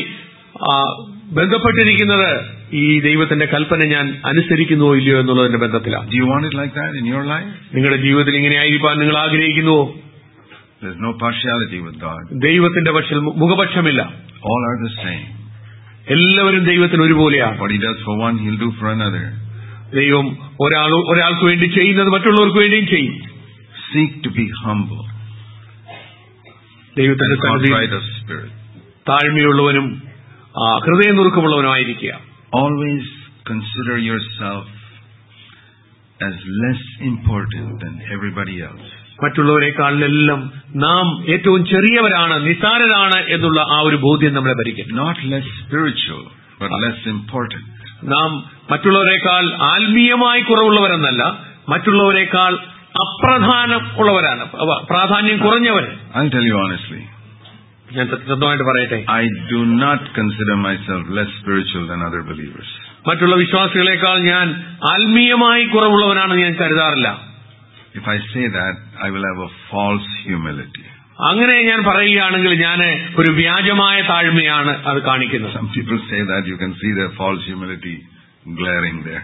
ബന്ധപ്പെട്ടിരിക്കുന്നത് ഈ ദൈവത്തിന്റെ കൽപ്പന ഞാൻ അനുസരിക്കുന്നുവോ ഇല്ലയോ എന്നുള്ളതിന്റെ ബന്ധത്തിലാണ്. Do you want it like that in your life? നിങ്ങളുടെ ജീവിതത്തിൽ ഇങ്ങനെ ആയിരിക്കാൻ നിങ്ങൾ ആഗ്രഹിക്കുന്നുവോ? There's no partiality with God. ദൈവത്തിന്റെ പക്ഷത്തിൽ മുഖപക്ഷമില്ല. All are the same. എല്ലാവരും ദൈവത്തിന് ഒരുപോലെയാണ്. What he does for one, he'll do for another. ദൈവം ഒരാൾ ഒരാൾക്ക് വേണ്ടി ചെയ്യുന്നത് മറ്റുള്ളവർക്ക് വേണ്ടിയും ചെയ്യും. Seek to be humble. ദൈവത്തിന്റെ contrite of spirit. താഴ്മയുള്ളവനും ഹൃദയ നുറുക്കമുള്ളവനുമായിരിക്കുക. Always consider yourself as less important than everybody else. മറ്റുള്ളവരെക്കാളിലെല്ലാം നാം ഏറ്റവും ചെറിയവരാണ്, നിസ്സാരരാണ് എന്നുള്ള ആ ഒരു ബോധ്യം നമ്മളെ ഭരിക്കും. Not less spiritual, but less important. നാം മറ്റുള്ളവരെക്കാൾ ആത്മീയമായി കുറവുള്ളവരെന്നല്ല, മറ്റുള്ളവരെക്കാൾ അപ്രധാനം ഉള്ളവരാണ്, പ്രാധാന്യം കുറഞ്ഞവർ. I'll tell you honestly. ഞാൻ സത്യസന്ധമായിട്ട് പറയട്ടെ, I do not consider myself less spiritual than other believers. മറ്റുള്ള വിശ്വാസികളെക്കാൾ ഞാൻ ആത്മീയമായി കുറവുള്ളവനാണെന്ന് ഞാൻ കരുതാറില്ല. If I say that, I will have a false humility. അങ്ങനെ ഞാൻ പറയുകയാണെങ്കിൽ ഞാൻ ഒരു വ്യാജമായ താഴ്മയാണ് അത് കാണിക്കുന്നത്. Some people say that, you can see their false humility glaring there.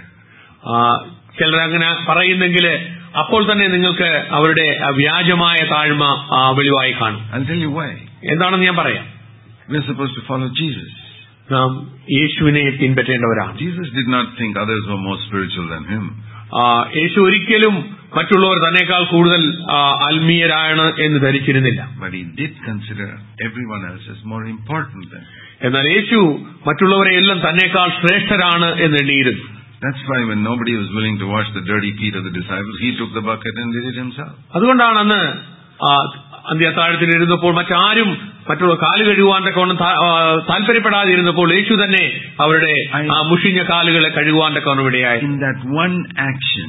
ചിലർ അങ്ങനെ പറയുന്നെങ്കിൽ അപ്പോൾ തന്നെ നിങ്ങൾക്ക് അവരുടെ വ്യാജമായ താഴ്മ വെളിവായി കാണും. I'll tell you why. എന്താണെന്ന് ഞാൻ പറയാം. We're supposed to follow Jesus. നാം യേശുവിനെ പിൻപറ്റേണ്ടവരാണ്. Jesus did not think others were more spiritual than him. യേശു ഒരിക്കലും മറ്റുള്ളവർ തന്നെക്കാൾ കൂടുതൽ ആത്മീയരാണ് എന്ന് ധരിച്ചിരുന്നില്ല. But he did consider everyone else as more important than him. എന്നാൽ യേശു മറ്റുള്ളവരെ എല്ലാം തന്നെക്കാൾ ശ്രേഷ്ഠരാണ് എന്ന് എണ്ണിയിരുന്നു. That's why when nobody was willing to wash the dirty feet of the disciples, he took the bucket and did it himself. അതുകൊണ്ടാണ് അന്ന് അന്ത്യത്താഴത്തിൽ ഇരുന്നപ്പോൾ മറ്റാരും മറ്റുള്ള കാല് കഴുകുവാൻ തക്കവണ്ണം താല്പര്യപ്പെടാതിരുന്നപ്പോൾ യേശു തന്നെ അവരുടെ ആ മുഷിഞ്ഞ കാലുകളെ കഴുകുവാൻ തക്കവണ്ണം ഇടയായി. In that one action,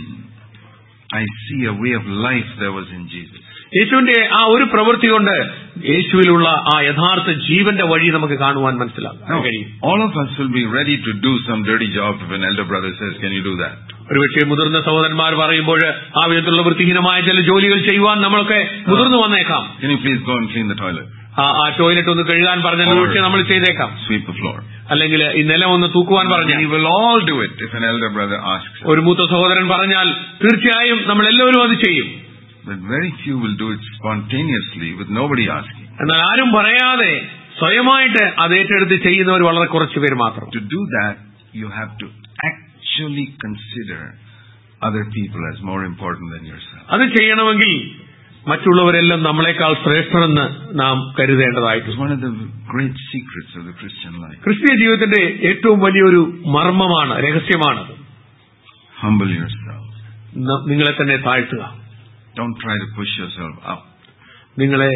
I see a way of life that was in Jesus. യേശുവിന്റെ ആ ഒരു പ്രവൃത്തി കൊണ്ട് യേശുവിലുള്ള ആ യഥാർത്ഥ ജീവന്റെ വഴി നമുക്ക് കാണുവാൻ മനസ്സിലാക്കാൻ കഴിയും. All of us will be ready to do some dirty job if an elder brother says, "Can you do that?" ഒരുപക്ഷെ മുതിർന്ന സഹോദരന്മാർ പറയുമ്പോൾ ആ വിധത്തിലുള്ള വൃത്തിഹീനമായ ചില ജോലികൾ ചെയ്യുവാൻ നമ്മളൊക്കെ മുതിർന്നു വന്നേക്കാം. Can you please go and clean the toilet? ആ ടോയ്ലറ്റ് ഒന്ന് കഴുകാൻ പറഞ്ഞാൽ ഒരുപക്ഷെ നമ്മൾ ചെയ്തേക്കാം. Sweep the floor. അല്ലെങ്കിൽ ഈ നിലം ഒന്ന് തൂക്കുവാൻ പറഞ്ഞാൽ we will all do it if an elder brother asks. ഒരു മൂത്ത സഹോദരൻ പറഞ്ഞാൽ തീർച്ചയായും നമ്മൾ എല്ലാവരും അത് ചെയ്യും. But very few will do it spontaneously with nobody asking. എന്നാൽ ആരും പറയാതെ സ്വയമായിട്ട് അത് ഏറ്റെടുത്ത് ചെയ്യുന്നവർ വളരെ കുറച്ചു പേര് മാത്രം. To do that, you have to actually consider other people as more important than yourself. അത് ചെയ്യണമെങ്കിൽ മറ്റുള്ളവരെല്ലാം നമ്മളെക്കാൾ ശ്രേഷ്ഠരെന്ന് നാം കരുതേണ്ടതായിട്ട്. It's one of the great secrets of the Christian life. ക്രിസ്തീയ ജീവിതത്തിന്റെ ഏറ്റവും വലിയൊരു മർമ്മമാണ്, രഹസ്യമാണത്. Humble yourself. നിങ്ങളെ തന്നെ താഴ്ത്തുക. Don't try to push yourself up. നിങ്ങളെ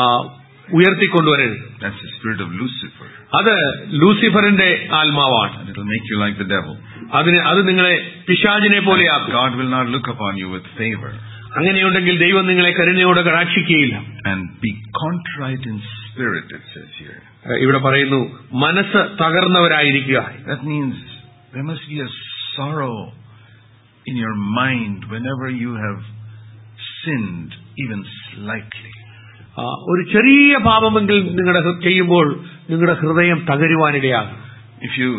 ഉയർത്തിക്കൊണ്ടുവരരുത്. That's the spirit of Lucifer. അത് ലൂസിഫറിന്റെ ആത്മാവാണ്. And it'll make you like the devil. അതിന് അത് നിങ്ങളെ പിശാചിനെ പോലെയാക്കും. God will not look upon you with favor. അങ്ങനെയുണ്ടെങ്കിൽ ദൈവം നിങ്ങളെ കരുണയോടെ കടാക്ഷിക്കുകയില്ല. And be contrite in spirit, it says here. ഇവിടെ പറയുന്നു മനസ്സ് തകർന്നവരായിരിക്കുക. That means there must be a sorrow in your mind whenever you have sinned even slightly. ഒരു ചെറിയ പാപമെങ്കിൽ നിങ്ങളുടെ ചെയ്യുമ്പോൾ നിങ്ങളുടെ ഹൃദയം തകരുവാനിടയാകും. If you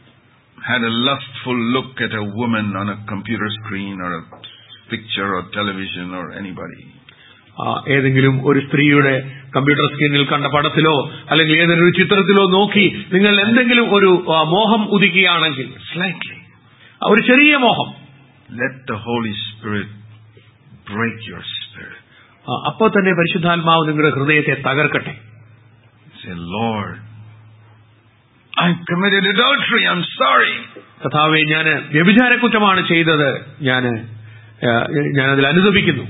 had a lustful look at a woman on a computer screen or a picture or television or anybody, ഏതെങ്കിലും ഒരു സ്ത്രീയുടെ കമ്പ്യൂട്ടർ സ്ക്രീനിൽ കണ്ട പടത്തിലോ അല്ലെങ്കിൽ ഏതൊരു ചിത്രത്തിലോ നോക്കി നിങ്ങൾ എന്തെങ്കിലും ഒരു മോഹം ഉദിക്കുകയാണെങ്കിൽ, slightly, ഒരു ചെറിയ മോഹം, let the Holy Spirit break your spirit. അപ്പോൾ തന്നെ പരിശുദ്ധാത്മാവ് നിങ്ങളുടെ ഹൃദയത്തെ തകർക്കട്ടെ. Say, Lord, I committed adultery, I'm sorry. കർത്താവേ, ഞാൻ വ്യഭിചാര കുറ്റമാണ് ചെയ്തത്, ഞാൻ ഞാനതിൽ അനുതപിക്കുന്നു.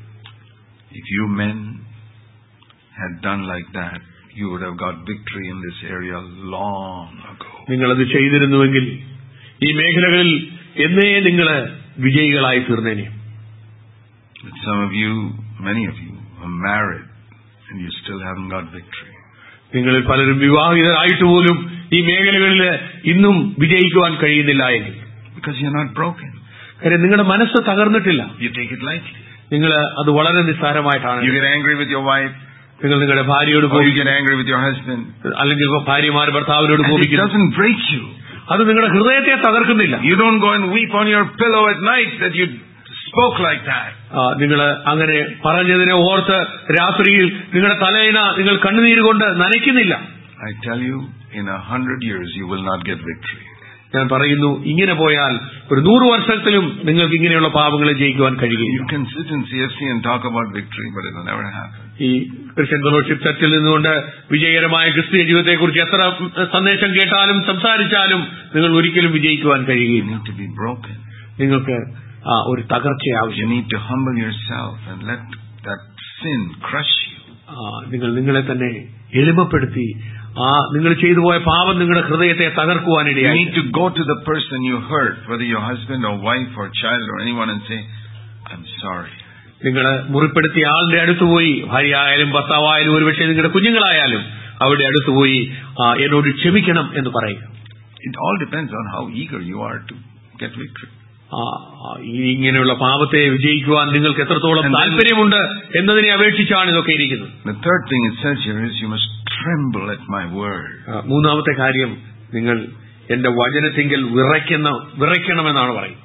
If you men had done like that, you would have got victory in this area long ago. നിങ്ങളത് ചെയ്തിരുന്നുവെങ്കിൽ ഈ മേഖലകളിൽ എന്നേ നിങ്ങൾ വിജയികളായി തീർന്നേനെ. But some of you, many of you, are married and you still haven't got victory. നിങ്ങളിൽ പലരും വിവാഹിതരായിട്ട് പോലും ഈ മേഖലകളിൽ ഇന്നും വിജയിക്കുവാൻ കഴിയുന്നില്ല എങ്കിൽ, because you're not broken. കാര്യം നിങ്ങളുടെ മനസ്സ് തകർന്നിട്ടില്ല. You take it lightly. നിങ്ങൾ അത് വളരെ നിസ്സാരമായിട്ടാണ്. You get angry with your wife. നിങ്ങൾ നിങ്ങളുടെ ഭാര്യയോട് or you get angry with your husband. അല്ലെങ്കിൽ ഭാര്യമാർ ഭർത്താവിനോട് കോപിക്കുന്നു. It doesn't break you. അത് നിങ്ങളുടെ ഹൃദയത്തെ തകർക്കുന്നില്ല. You don't go and weep on your pillow at night that you spoke like that. നിങ്ങൾ അങ്ങനെ പറഞ്ഞതിനെ ഓർത്ത് രാത്രിയിൽ നിങ്ങളുടെ തലയിണ നിങ്ങൾ കണ്ണുനീര് കൊണ്ട് നനയ്ക്കുന്നില്ല. I tell you, in a hundred years you will not get victory. ഞാൻ പറയുന്നു, ഇങ്ങനെ പോയാൽ ഒരു നൂറ് വർഷത്തിലും നിങ്ങൾക്ക് ഇങ്ങനെയുള്ള പാപങ്ങളെ ജയിക്കുവാൻ കഴിയില്ല. You can sit in C F C and talk about victory, but it will never happen. ഈ ക്രിസ്ത്യൻ ഫെലോഷിപ്പ് ചർച്ചിൽ നിന്നുകൊണ്ട് വിജയകരമായ ക്രിസ്തീയ ജീവിതത്തെക്കുറിച്ച് എത്ര സന്ദേശം കേട്ടാലും സംസാരിച്ചാലും നിങ്ങൾ ഒരിക്കലും വിജയിക്കുവാൻ കഴിയില്ല. You need to be broken. നിങ്ങൾക്ക് ഒരു തകർച്ച ആവശ്യം. You need to humble yourself and let that sin crush you. നിങ്ങൾ നിങ്ങളെ തന്നെ എളിമപ്പെടുത്തി ആ നിങ്ങൾ ചെയ്തു പോയ പാപം നിങ്ങളുടെ ഹൃദയത്തെ തകർക്കുവാനിടയായി. You need to go to the person you hurt, whether your husband or wife or child or anyone, and say, I'm sorry. നിങ്ങൾ മുറിപ്പെടുത്തിയ ആളുടെ അടുത്തുപോയി, ഭാര്യ ആയാലും ഭർത്താവായാലും ഒരുപക്ഷെ നിങ്ങളുടെ കുഞ്ഞുങ്ങളായാലും അവരുടെ അടുത്തുപോയി എന്നോട് ക്ഷമിക്കണം എന്ന് പറയുക. It all depends on how eager you are to get victory. ഇങ്ങനെയുള്ള പാപത്തെ വിജയിക്കുവാൻ നിങ്ങൾക്ക് എത്രത്തോളം താല്പര്യമുണ്ട് എന്നതിനെ അപേക്ഷിച്ചാണ് ഇതൊക്കെ ഇരിക്കുന്നത്. The third thing it says here is you must tremble at my word. മൂന്നാമത്തെ കാര്യം, നിങ്ങൾ എന്റെ വചനത്തിങ്കൽ വിറയ്ക്കുന്ന വിറയ്ക്കണമെന്നാണ് പറയുന്നത്.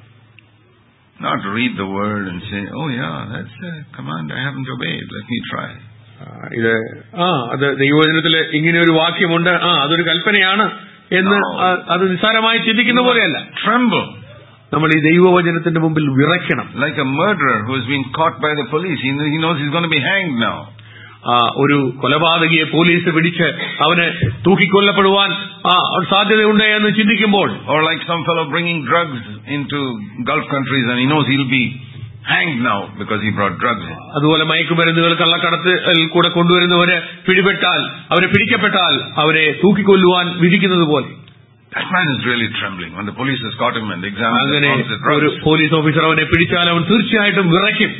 Not read the word and say, oh yeah, that's a command I haven't obeyed, let me try. ഇത് ആ അത് ദൈവവചനത്തിൽ ഇങ്ങനെ ഒരു വാക്യമുണ്ട്, ആ അതൊരു കൽപ്പനയാണ് എന്ന് അത് നിസ്സാരമായി ചിന്തിക്കുന്ന പോലെയല്ല. Tremble. നമ്മൾ ഈ ദൈവവചനത്തിന്റെ മുമ്പിൽ വിറയ്ക്കണം. Like a murderer who has been caught by the police, he knows he's going to be hanged now. ഒരു കൊലപാതകിയെ പോലീസ് പിടിച്ച് അവന് തൂക്കിക്കൊല്ലപ്പെടുവാൻ സാധ്യതയുണ്ട് എന്ന് ചിന്തിക്കുമ്പോൾ, or like some fellow bringing drugs into Gulf countries and he knows he'll be hanged now because he brought drugs in. അതുപോലെ മയക്കുമരുന്നുകൾ കള്ളക്കടത്തിൽ കൂടെ കൊണ്ടുവരുന്നവരെ പിടിപെട്ടാൽ അവരെ പിടിക്കപ്പെട്ടാൽ അവരെ തൂക്കിക്കൊല്ലുവാൻ വിധിക്കുന്നത് പോലെ. That man is really trembling when the police has caught him and examined അങ്ങനെ the drugs. ഒരു പോലീസ് ഓഫീസർ അവനെ പിടിച്ചാൽ അവൻ തീർച്ചയായിട്ടും വിറയ്ക്കും.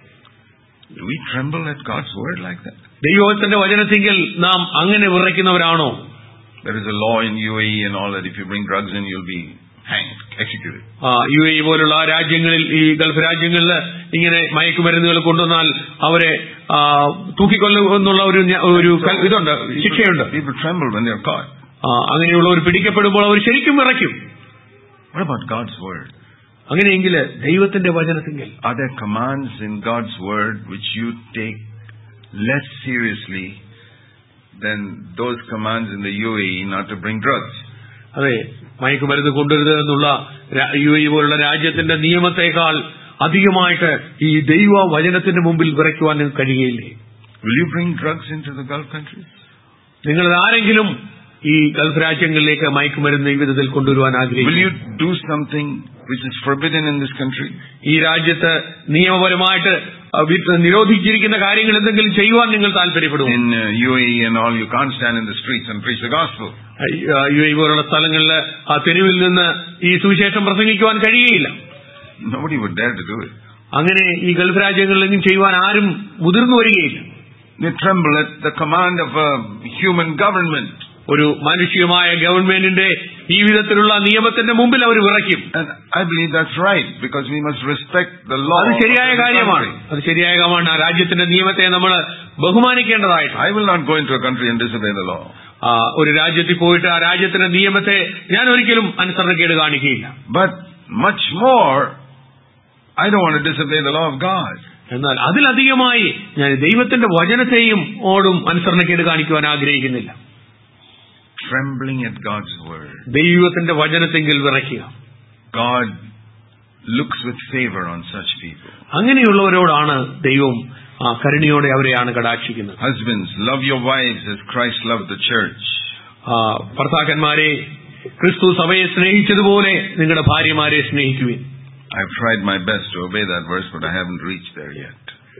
Do we tremble at God's word like that? ദൈവത്തിന്റെ വചനത്തിങ്കിൽ നാം അങ്ങനെ വിറയ്ക്കുന്നവരാണോ? There is a law in U A E and all that if you bring drugs in you'll be hanged, executed. U A E പോലുള്ള രാജ്യങ്ങളിൽ, ഈ ഗൾഫ് രാജ്യങ്ങളിൽ ഇങ്ങനെ മയക്കുമരുന്നുകൾ കൊണ്ടുവന്നാൽ അവരെ തൂക്കിക്കൊല്ലുന്നുള്ള ഒരു ഒരു ഇതുണ്ട്, ശിക്ഷയുണ്ട്. People tremble when they are caught. അങ്ങനെയുള്ളവർ പിടിക്കപ്പെടുമ്പോൾ അവർ ശരിക്കും വിറയ്ക്കും. What about God's word? അങ്ങനെയെങ്കിൽ ദൈവത്തിന്റെ വചനത്തിങ്കിൽ are there commands in God's word which you take less seriously than those commands in the U A E not to bring drugs? അതെ, മയക്കുമരുന്ന് കൊണ്ടുവരുത് എന്നുള്ള യു എ ഇ പോലുള്ള രാജ്യത്തിന്റെ നിയമത്തെക്കാൾ അധികമായിട്ട് ഈ ദൈവ വചനത്തിന്റെ മുമ്പിൽ വിറയ്ക്കുവാൻ നിങ്ങൾക്ക് കഴിയുകയില്ലേ? Will you bring drugs into the Gulf countries? നിങ്ങൾ ആരെങ്കിലും ഈ ഗൾഫ് രാജ്യങ്ങളിലേക്ക് മയക്കുമരുന്ന് ഈ വിധത്തിൽ കൊണ്ടുവരുവാൻ ആഗ്രഹിക്കുന്നു? Will you do something which is forbidden in this country? ഈ രാജ്യത്ത് നിയമപരമായിട്ട് നിരോധിച്ചിരിക്കുന്ന കാര്യങ്ങൾ എന്തെങ്കിലും ചെയ്യുവാൻ നിങ്ങൾ താല്പര്യപ്പെടുമോ? In U A E and all, you can't stand in the streets and preach the gospel. U A E പോലുള്ള സ്ഥലങ്ങളിൽ ആ തെരുവിൽ നിന്ന് ഈ സുവിശേഷം പ്രസംഗിക്കുവാൻ കഴിയുകയില്ല. Nobody would dare to do it. അങ്ങനെ ഈ ഗൾഫ് രാജ്യങ്ങളിലെങ്കിലും ചെയ്യുവാൻ ആരും മുതിർന്നു വരികയില്ല. They tremble at the command of a human government. ഒരു മാനുഷികമായ ഗവൺമെന്റിന്റെ ഈ വിധത്തിലുള്ള നിയമത്തിന്റെ മുമ്പിൽ അവർ വിറയ്ക്കും. And I believe that's right because we must respect the law. അത് ശരിയായ കാര്യമാണ്. അത് ശരിയായ കാര്യമാണ്. ആ രാജ്യത്തിന്റെ നിയമത്തെ നമ്മൾ ബഹുമാനിക്കേണ്ടതായിട്ട്. I will not go into a country and disobey the law. ഒരു രാജ്യത്തിൽ പോയിട്ട് ആ രാജ്യത്തിന്റെ നിയമത്തെ ഞാൻ ഒരിക്കലും അനുസരണക്കേട് കാണിക്കുകയില്ല. But much more, I don't want to disobey the law of God. എന്നാൽ അതിലധികമായി ഞാൻ ദൈവത്തിന്റെ വചനത്തെയും ഓടും അനുസരണക്കേട് കാണിക്കുവാൻ ആഗ്രഹിക്കുന്നില്ല. Trembling at God's word. ദൈവത്തിന്റെ വചനത്തെങ്കിൽ വിറയ്ക്കുക. God looks with favor on such people. അങ്ങനെയുള്ളവരോടാണ് ദൈവം കരുണയോടെ അവരെയാണ് കടാക്ഷിക്കുന്നത്. Husbands, love your wives as Christ loved the church. ഭർത്താക്കന്മാരെ, ക്രിസ്തു സഭയെ സ്നേഹിച്ചതുപോലെ നിങ്ങളുടെ ഭാര്യമാരെ സ്നേഹിക്കുവിൻ. I've tried my best to obey that verse, but I haven't reached there yet.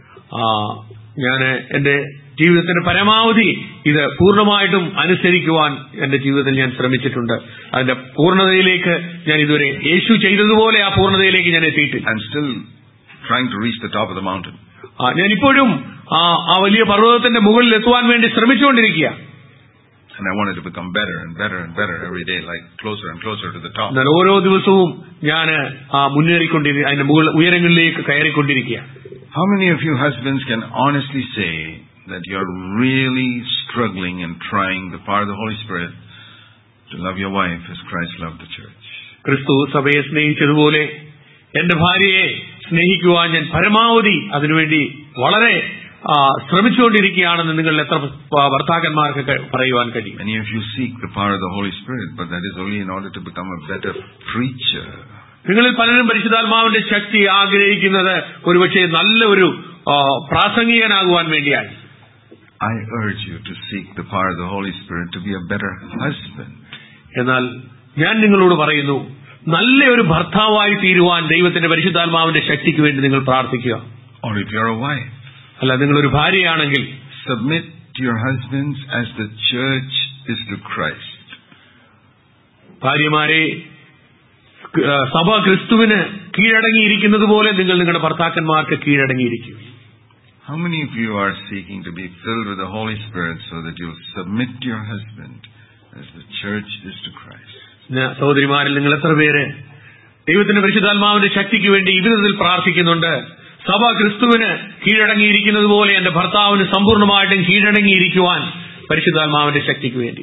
ഞാൻ എന്റെ ജീവിതത്തിന്റെ പരമാവധി ഇത് പൂർണ്ണമായിട്ടും അനുസരിക്കുവാൻ എന്റെ ജീവിതത്തിൽ ഞാൻ ശ്രമിച്ചിട്ടുണ്ട്. അതിന്റെ പൂർണ്ണതയിലേക്ക് ഞാൻ ഇതുവരെ യേശു ചെയ്തതുപോലെ ആ പൂർണ്ണതയിലേക്ക് ഞാൻ എത്തിയിട്ടില്ല. I'm still trying to reach the top of the mountain. ഞാൻ ഇപ്പോഴും ആ വലിയ പർവ്വതത്തിന്റെ മുകളിൽ എത്തുവാൻ വേണ്ടി ശ്രമിച്ചുകൊണ്ടിരിക്കുക. And I want it to become better and better and better every day, like closer and closer to the top. എന്നാൽ ഓരോ ദിവസവും ഞാൻ മുന്നേറിക്കൊണ്ടിരിക്കുക, അതിന്റെ മുകൾ ഉയരങ്ങളിലേക്ക് കയറിക്കൊണ്ടിരിക്കുക. How many of you husbands can honestly say that you're really struggling and trying the power of the Holy Spirit to love your wife as Christ loved the church? ക്രിസ്തു സഭയെ സ്നേഹിച്ചതുപോലെ എന്റെ ഭാര്യയെ സ്നേഹിക്കുവാൻ ഞാൻ പരമാവധി അതിനുവേണ്ടി വളരെ ശ്രമിച്ചുകൊണ്ടിരിക്കുകയാണെന്ന് നിങ്ങൾ എത്ര ഭർത്താക്കന്മാർക്ക് പറയുവാൻ കഴിയും? Many of you seek the power of the Holy Spirit, but that is only in order to become a better preacher. നിങ്ങളിൽ പലരും പരിശുദ്ധാത്മാവിന്റെ ശക്തി ആഗ്രഹിക്കുന്നത് ഒരുപക്ഷെ നല്ല ഒരു പ്രാസംഗികനാകുവാൻ വേണ്ടിയാണ്. I urge you to seek the power of the Holy Spirit to be a better husband. എന്നാൽ ഞാൻ നിങ്ങളോട് പറയുന്നു, നല്ല ഒരു ഭർത്താവായി തീരുവാൻ ദൈവത്തിന്റെ പരിശുദ്ധാത്മാവിന്റെ ശക്തിക്ക് വേണ്ടി നിങ്ങൾ പ്രാർത്ഥിക്കുക. Or if you are a wife, അല്ല നിങ്ങളൊരു ഭാര്യയാണെങ്കിൽ submit to your husbands as the church is to Christ. ഭാര്യമാരെ സഭ ക്രിസ്തുവിന് കീഴടങ്ങിയിരിക്കുന്നത് പോലെ നിങ്ങൾ നിങ്ങളുടെ ഭർത്താക്കന്മാർക്ക് കീഴടങ്ങിയിരിക്കും. How many of you are seeking to be filled with the Holy Spirit so that you will submit to your husband as the church is to Christ? സഹോദരിമാരിൽ നിങ്ങൾ എത്ര പേര് ദൈവത്തിന്റെ പരിശുദ്ധാത്മാവിന്റെ ശക്തിക്ക് വേണ്ടി ഈ വിധത്തിൽ പ്രാർത്ഥിക്കുന്നുണ്ട്? സഭ ക്രിസ്തുവിന് കീഴടങ്ങിയിരിക്കുന്നത് പോലെ എന്റെ ഭർത്താവിന് സമ്പൂർണ്ണമായിട്ടും കീഴടങ്ങിയിരിക്കുവാൻ പരിശുദ്ധാത്മാവിന്റെ ശക്തിക്ക് വേണ്ടി.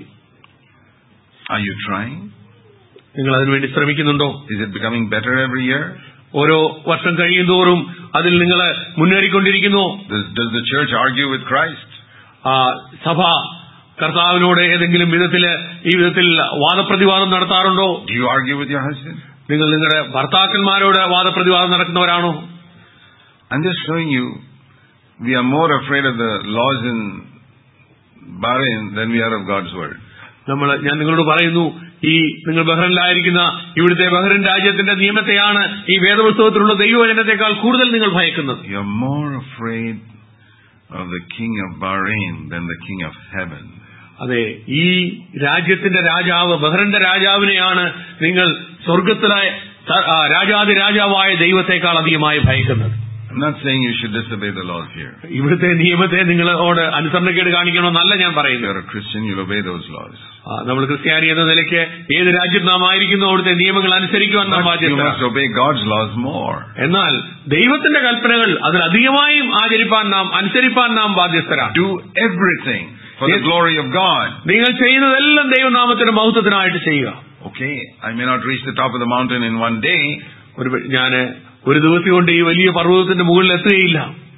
Are you trying? നിങ്ങൾ അതിനുവേണ്ടി ശ്രമിക്കുന്നുണ്ടോ? Is it becoming better every year? ഓരോ വർഷം കഴിയുന്തോറും അതിൽ നിങ്ങൾ മുന്നേറിക്കൊണ്ടിരിക്കുന്നു. Does the church argue with Christ? സഭ കർത്താവിനോട് ഏതെങ്കിലും വിധത്തിൽ ഈ വിധത്തിൽ വാദപ്രതിവാദം നടത്താറുണ്ടോ? Do you argue with your husband? നിങ്ങൾ നിങ്ങളുടെ ഭർത്താക്കന്മാരോട് വാദപ്രതിവാദം നടക്കുന്നവരാണോ? I'm just showing you, we are more afraid of the laws in Bahrain than we are of God's word. നമ്മൾ ഞാൻ നിങ്ങളോട് പറയുന്നു, ഈ നിങ്ങൾ ബഹ്റിനിലായിരിക്കുന്ന ഇവിടുത്തെ ബഹ്റിൻ രാജ്യത്തിന്റെ നിയമത്തെയാണ് ഈ വേദപുസ്തകത്തിലുള്ള ദൈവവചനത്തെക്കാൾ കൂടുതൽ നിങ്ങൾ ഭയക്കുന്നത്. You are more afraid of the king of Bahrain than the king of heaven. അതെ, ഈ രാജ്യത്തിന്റെ രാജാവ് ബഹ്റിന്റെ രാജാവിനെയാണ് നിങ്ങൾ സ്വർഗത്തിലെ രാജാതി രാജാവായ ദൈവത്തെക്കാൾ അധികമായി ഭയക്കുന്നത്. I'm not saying you should disobey the laws here. ഇവിടുത്തെ നിയമത്തെ നിങ്ങളോട് അനുസരണക്കേട് കാണിക്കണമെന്നല്ല ഞാൻ പറയുന്നത്. If you are a Christian, you'll obey those laws. നമ്മൾ ക്രിസ്ത്യാനി എന്ന നിലയ്ക്ക് ഏത് രാജ്യത്ത് നാം ആയിരിക്കുന്നു അവിടുത്തെ നിയമങ്ങൾ അനുസരിക്കുവാൻ നാം ബാധ്യസ്ഥരാണ്. You must obey God's laws more. എന്നാൽ ദൈവത്തിന്റെ കൽപ്പനകൾ അതിലധികമായും ആചരിപ്പാൻ നാം അനുസരിപ്പാൻ നാം ബാധ്യസ്ഥരാണ്. Do everything for the glory of God. നിങ്ങൾ ചെയ്യുന്നതെല്ലാം ദൈവനാമത്തിന്റെ മഹത്വത്തിനായിട്ട് ചെയ്യുക. Okay, I may not reach the top of the mountain in one day. ഒരു ഞാൻ ഒരു ദിവസം കൊണ്ട് ഈ വലിയ പർവ്വതത്തിന്റെ മുകളിൽ എത്തുകയില്ല.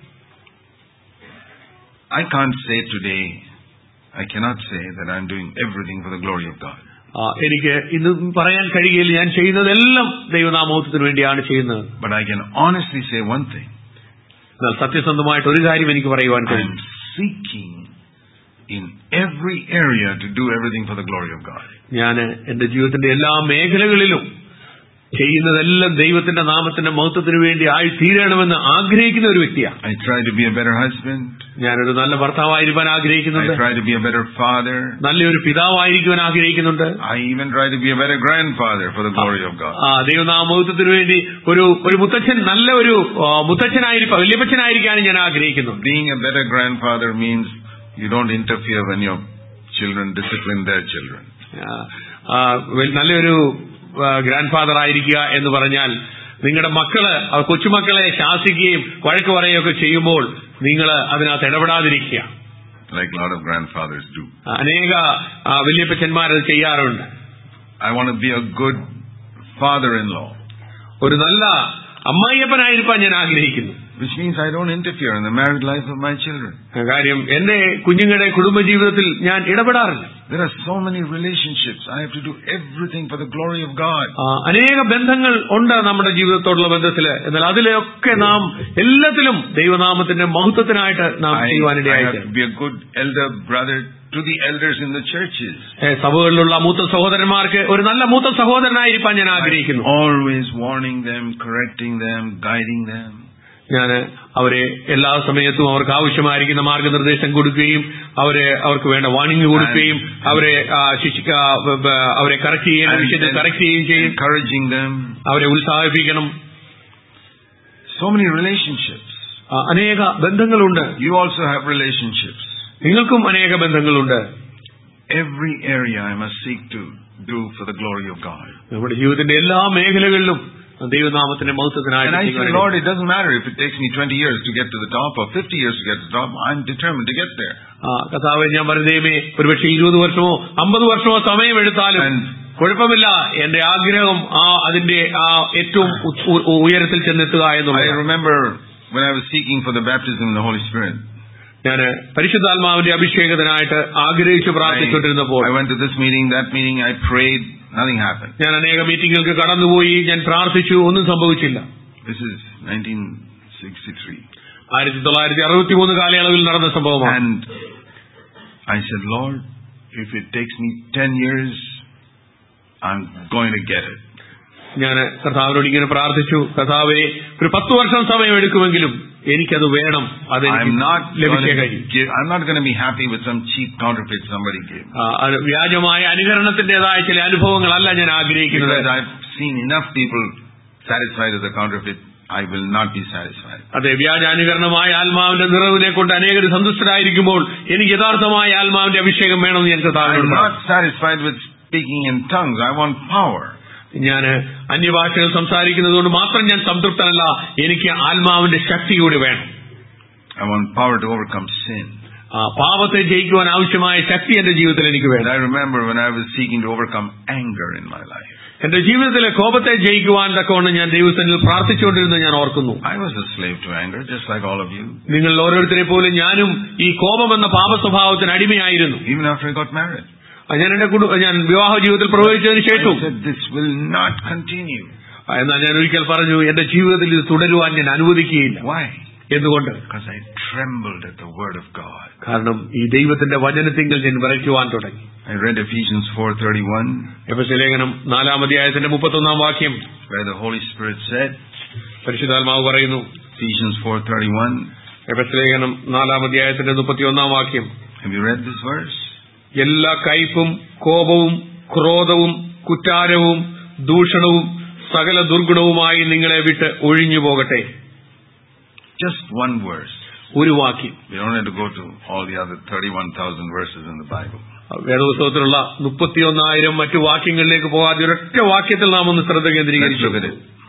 I can't say today, I cannot say that I'm doing everything for the glory of God. എനിക്ക് ഇന്ന് പറയാൻ കഴിയില്ല ഞാൻ ചെയ്യുന്നതെല്ലാം ദൈവനാമത്തിന് വേണ്ടിയാണ് ചെയ്യുന്നത്. But I can honestly say one thing. എന്നാൽ സത്യസന്ധമായിട്ട് ഒരു കാര്യം എനിക്ക് പറയുവാൻ കഴിയും. I'm seeking in every area to do everything for the glory of God. ഞാൻ എന്റെ ജീവിതത്തിന്റെ എല്ലാ മേഖലകളിലും ചെയ്യുന്നതെല്ലാം ദൈവത്തിന്റെ നാമത്തിന്റെ മഹത്വത്തിന് വേണ്ടി ആയി തീരണമെന്ന് ആഗ്രഹിക്കുന്ന ഒരു വ്യക്തിയാണ്. I try to be a better husband. ഞാനൊരു നല്ല ഭർത്താവായിരിക്കാൻ ആഗ്രഹിക്കുന്നുണ്ട്. I try to be a better father. നല്ലൊരു പിതാവായിരിക്കാൻ ആഗ്രഹിക്കുന്നുണ്ട്. I even try to be a better grandfather for the glory of God. ആ ദൈവനാമത്തിന് വേണ്ടി ഒരു ഒരു മുത്തച്ഛൻ നല്ല ഒരു മുത്തച്ഛനായിരിക്കും വലിയപ്പച്ചനായിരിക്കാനും ഞാൻ ആഗ്രഹിക്കുന്നു. Being a better grandfather means you don't interfere when your children discipline their children. നല്ലൊരു ഗ്രാൻഡ് ഫാദർ ആയിരിക്കുക എന്ന് പറഞ്ഞാൽ നിങ്ങളുടെ മക്കള് കൊച്ചുമക്കളെ ശാസിക്കുകയും വഴക്ക് പറയുകയൊക്കെ ചെയ്യുമ്പോൾ നിങ്ങൾ അതിനകത്ത് ഇടപെടാതിരിക്കുക. Like a lot of grandfathers do. അനേക വല്യപ്പച്ചന്മാർ അത് ചെയ്യാറുണ്ട്. I want to be a good father-in-law. ഒരു നല്ല അമ്മായിയപ്പനായിരിക്കാൻ ഞാൻ ആഗ്രഹിക്കുന്നു. Which means I don't interfere in the married life of my children. കാര്യം എന്റെ കുഞ്ഞുങ്ങളുടെ കുടുംബജീവിതത്തിൽ ഞാൻ ഇടപെടാറില്ല. There are so many relationships. I have to do everything for the glory of God. അനേക ബന്ധങ്ങൾ ഉണ്ട് നമ്മുടെ ജീവിതത്തോടുള്ള ബന്ധത്തില്. എന്നാൽ അതിലൊക്കെ നാം എല്ലാത്തിലും ദൈവനാമത്തിന്റെ മഹത്വത്തിനായിട്ട് നാം ചെയ്യുവാനിടയായി. I have to be a good elder brother to the elders in the churches. സഭകളിലുള്ള മൂത്ത സഹോദരന്മാർക്ക് ഒരു നല്ല മൂത്ത സഹോദരനായിരിക്കാൻ ഞാൻ ആഗ്രഹിക്കുന്നു. Always warning them, correcting them, guiding them. ഞാൻ അവരെ എല്ലാ സമയത്തും അവർക്ക് ആവശ്യമായിരിക്കുന്ന മാർഗനിർദ്ദേശം കൊടുക്കുകയും അവരെ അവർക്ക് വേണ്ട വാണിംഗ് കൊടുക്കുകയും അവരെ അവരെ കറക്റ്റ് ചെയ്യുന്ന വിഷയത്തിൽ കറക്റ്റ് ചെയ്യുകയും ചെയ്യും. Encouraging them. അവരെ ഉത്സാഹിപ്പിക്കണം. So many relationships. അനേക ബന്ധങ്ങളുണ്ട്. You also have relationships. നിങ്ങൾക്കും അനേക ബന്ധങ്ങളുണ്ട്. Every area I must seek to do for the glory of God. നമ്മുടെ ജീവിതത്തിന്റെ എല്ലാ മേഖലകളിലും ദൈവനാമത്തിന്റെ മഹത്വത്തിനായി. And I say, Lord, it doesn't matter if it takes me twenty years to get to the top or fifty years to get to the top. I'm determined to get there. കർത്താവേ, ഞാൻ പറയുന്നേ ഒരുപക്ഷെ ഇരുപത് വർഷമോ അമ്പത് വർഷമോ സമയമെടുത്താലും കുഴപ്പമില്ല, എന്റെ ആഗ്രഹം ആ അതിന്റെ ആ ഏറ്റവും ഉയരത്തിൽ ചെന്നെത്തുക എന്നുള്ളത്. I remember when I was seeking for the baptism in the Holy Spirit. ഞാൻ പരിശുദ്ധാത്മാവിന്റെ അഭിഷേകത്തിനായിട്ട് ആഗ്രഹിച്ചു പ്രാർത്ഥിച്ചുകൊണ്ടിരുന്നപ്പോൾ I went to this meeting, that meeting, I prayed, nothing happened. ഞാൻ അനേക മീറ്റിംഗുകൾക്ക് കടന്നുപോയി, ഞാൻ പ്രാർത്ഥിച്ചു, ഒന്നും സംഭവിച്ചില്ല. This is nineteen sixty-three. ആയിരത്തി തൊള്ളായിരത്തി അറുപത്തി മൂന്ന് കാലയളവിൽ നടന്ന സംഭവമാണ്. And I said, Lord, if it takes me ten years, I'm going to get it. ഞാൻ കർത്താവിനോട് ഇങ്ങനെ പ്രാർത്ഥിച്ചു, കർത്താവേ, ഒരു പത്ത് വർഷം സമയമെടുക്കുമെങ്കിലും എനിക്കത് വേണം, അതെനിക്ക് ലഭിച്ചേ കഴിയും. I'm not going to be happy with some cheap counterfeit somebody gave. വ്യാജമായ അനുകരണത്തിന്റേതായ ചില അനുഭവങ്ങളല്ല ഞാൻ ആഗ്രഹിക്കുന്നത്. Because I've seen enough people satisfied with the counterfeit, I will not be satisfied. അതെ, വ്യാജാനുകരണമായ ആത്മാവിന്റെ നിറവിനെ കൊണ്ട് അനേകർ സന്തുഷ്ടരായിരിക്കുമ്പോൾ എനിക്ക് യഥാർത്ഥമായ ആത്മാവിന്റെ അഭിഷേകം വേണമെന്ന് ഞാൻ കർത്താവിനോട് പറഞ്ഞു. I'm not satisfied with speaking in tongues. I want power. ഞാൻ അന്യഭാഷകൾ സംസാരിക്കുന്നത് കൊണ്ട് മാത്രം ഞാൻ സംതൃപ്തനല്ല, എനിക്ക് ആത്മാവിന്റെ ശക്തി കൂടി വേണം. I want power to overcome sin. പാപത്തെ ജയിക്കുവാൻ ആവശ്യമായ ശക്തി എന്റെ ജീവിതത്തിൽ എനിക്ക് വേണം. I remember when I was seeking to overcome anger in my life. എന്റെ ജീവിതത്തിലെ കോപത്തെ ജയിക്കുവാൻ തക്കവണ്ണം ഞാൻ ദൈവസന്നിധിയിൽ പ്രാർത്ഥിച്ചുകൊണ്ടിരുന്നത് ഞാൻ ഓർക്കുന്നു. I was a slave to anger, just like all of you. നിങ്ങൾ ഓരോരുത്തരെ പോലും ഞാനും ഈ കോപം എന്ന പാപ സ്വഭാവത്തിന് അടിമയായിരുന്നു. Even after I got married. ഞാൻ എന്റെ ഞാൻ വിവാഹ ജീവിതത്തിൽ പ്രവേശിച്ചതിന് ശേഷം this will not continue. എന്നാൽ ഞാൻ ഒരിക്കൽ പറഞ്ഞു, എന്റെ ജീവിതത്തിൽ ഇത് തുടരുവാൻ ഞാൻ അനുവദിക്കുകയില്ല. Why? എന്തുകൊണ്ട്? Because I trembled at the word of God. കാരണം ഈ ദൈവത്തിന്റെ വചനത്തിങ്കൽ ഞാൻ വിറയ്ക്കുവാൻ തുടങ്ങി. I read Ephesians four thirty-one. എഫെസ്യ ലേഖനം നാലാം അധ്യായത്തിന്റെ മുപ്പത്തൊന്നാം വാക്യം, where the Holy Spirit said, പരിശുദ്ധാത്മാവ് പറയുന്നു, Ephesians four thirty-one. എഫെസ്യ ലേഖനം നാലാം അധ്യായത്തിന്റെ മുപ്പത്തിയൊന്നാം വാക്യം. Have you read this verse? എല്ലാ കയ്പും കോപവും ക്രോധവും കുറ്റാരവും ദൂഷണവും സകല ദുർഗുണവുമായി നിങ്ങളെ വിട്ട് ഒഴിഞ്ഞു പോകട്ടെ. Just one verse. ഒരു വാക്യം. We don't have to go to all the other thirty-one thousand verses in the Bible. വേദപുസ്തകത്തിലുള്ള മുപ്പത്തിയൊന്നായിരം മറ്റു വാക്യങ്ങളിലേക്ക് പോകാതെ ഒരൊറ്റ വാക്യത്തിൽ നാം ഒന്ന് ശ്രദ്ധ കേന്ദ്രീകരിച്ചു.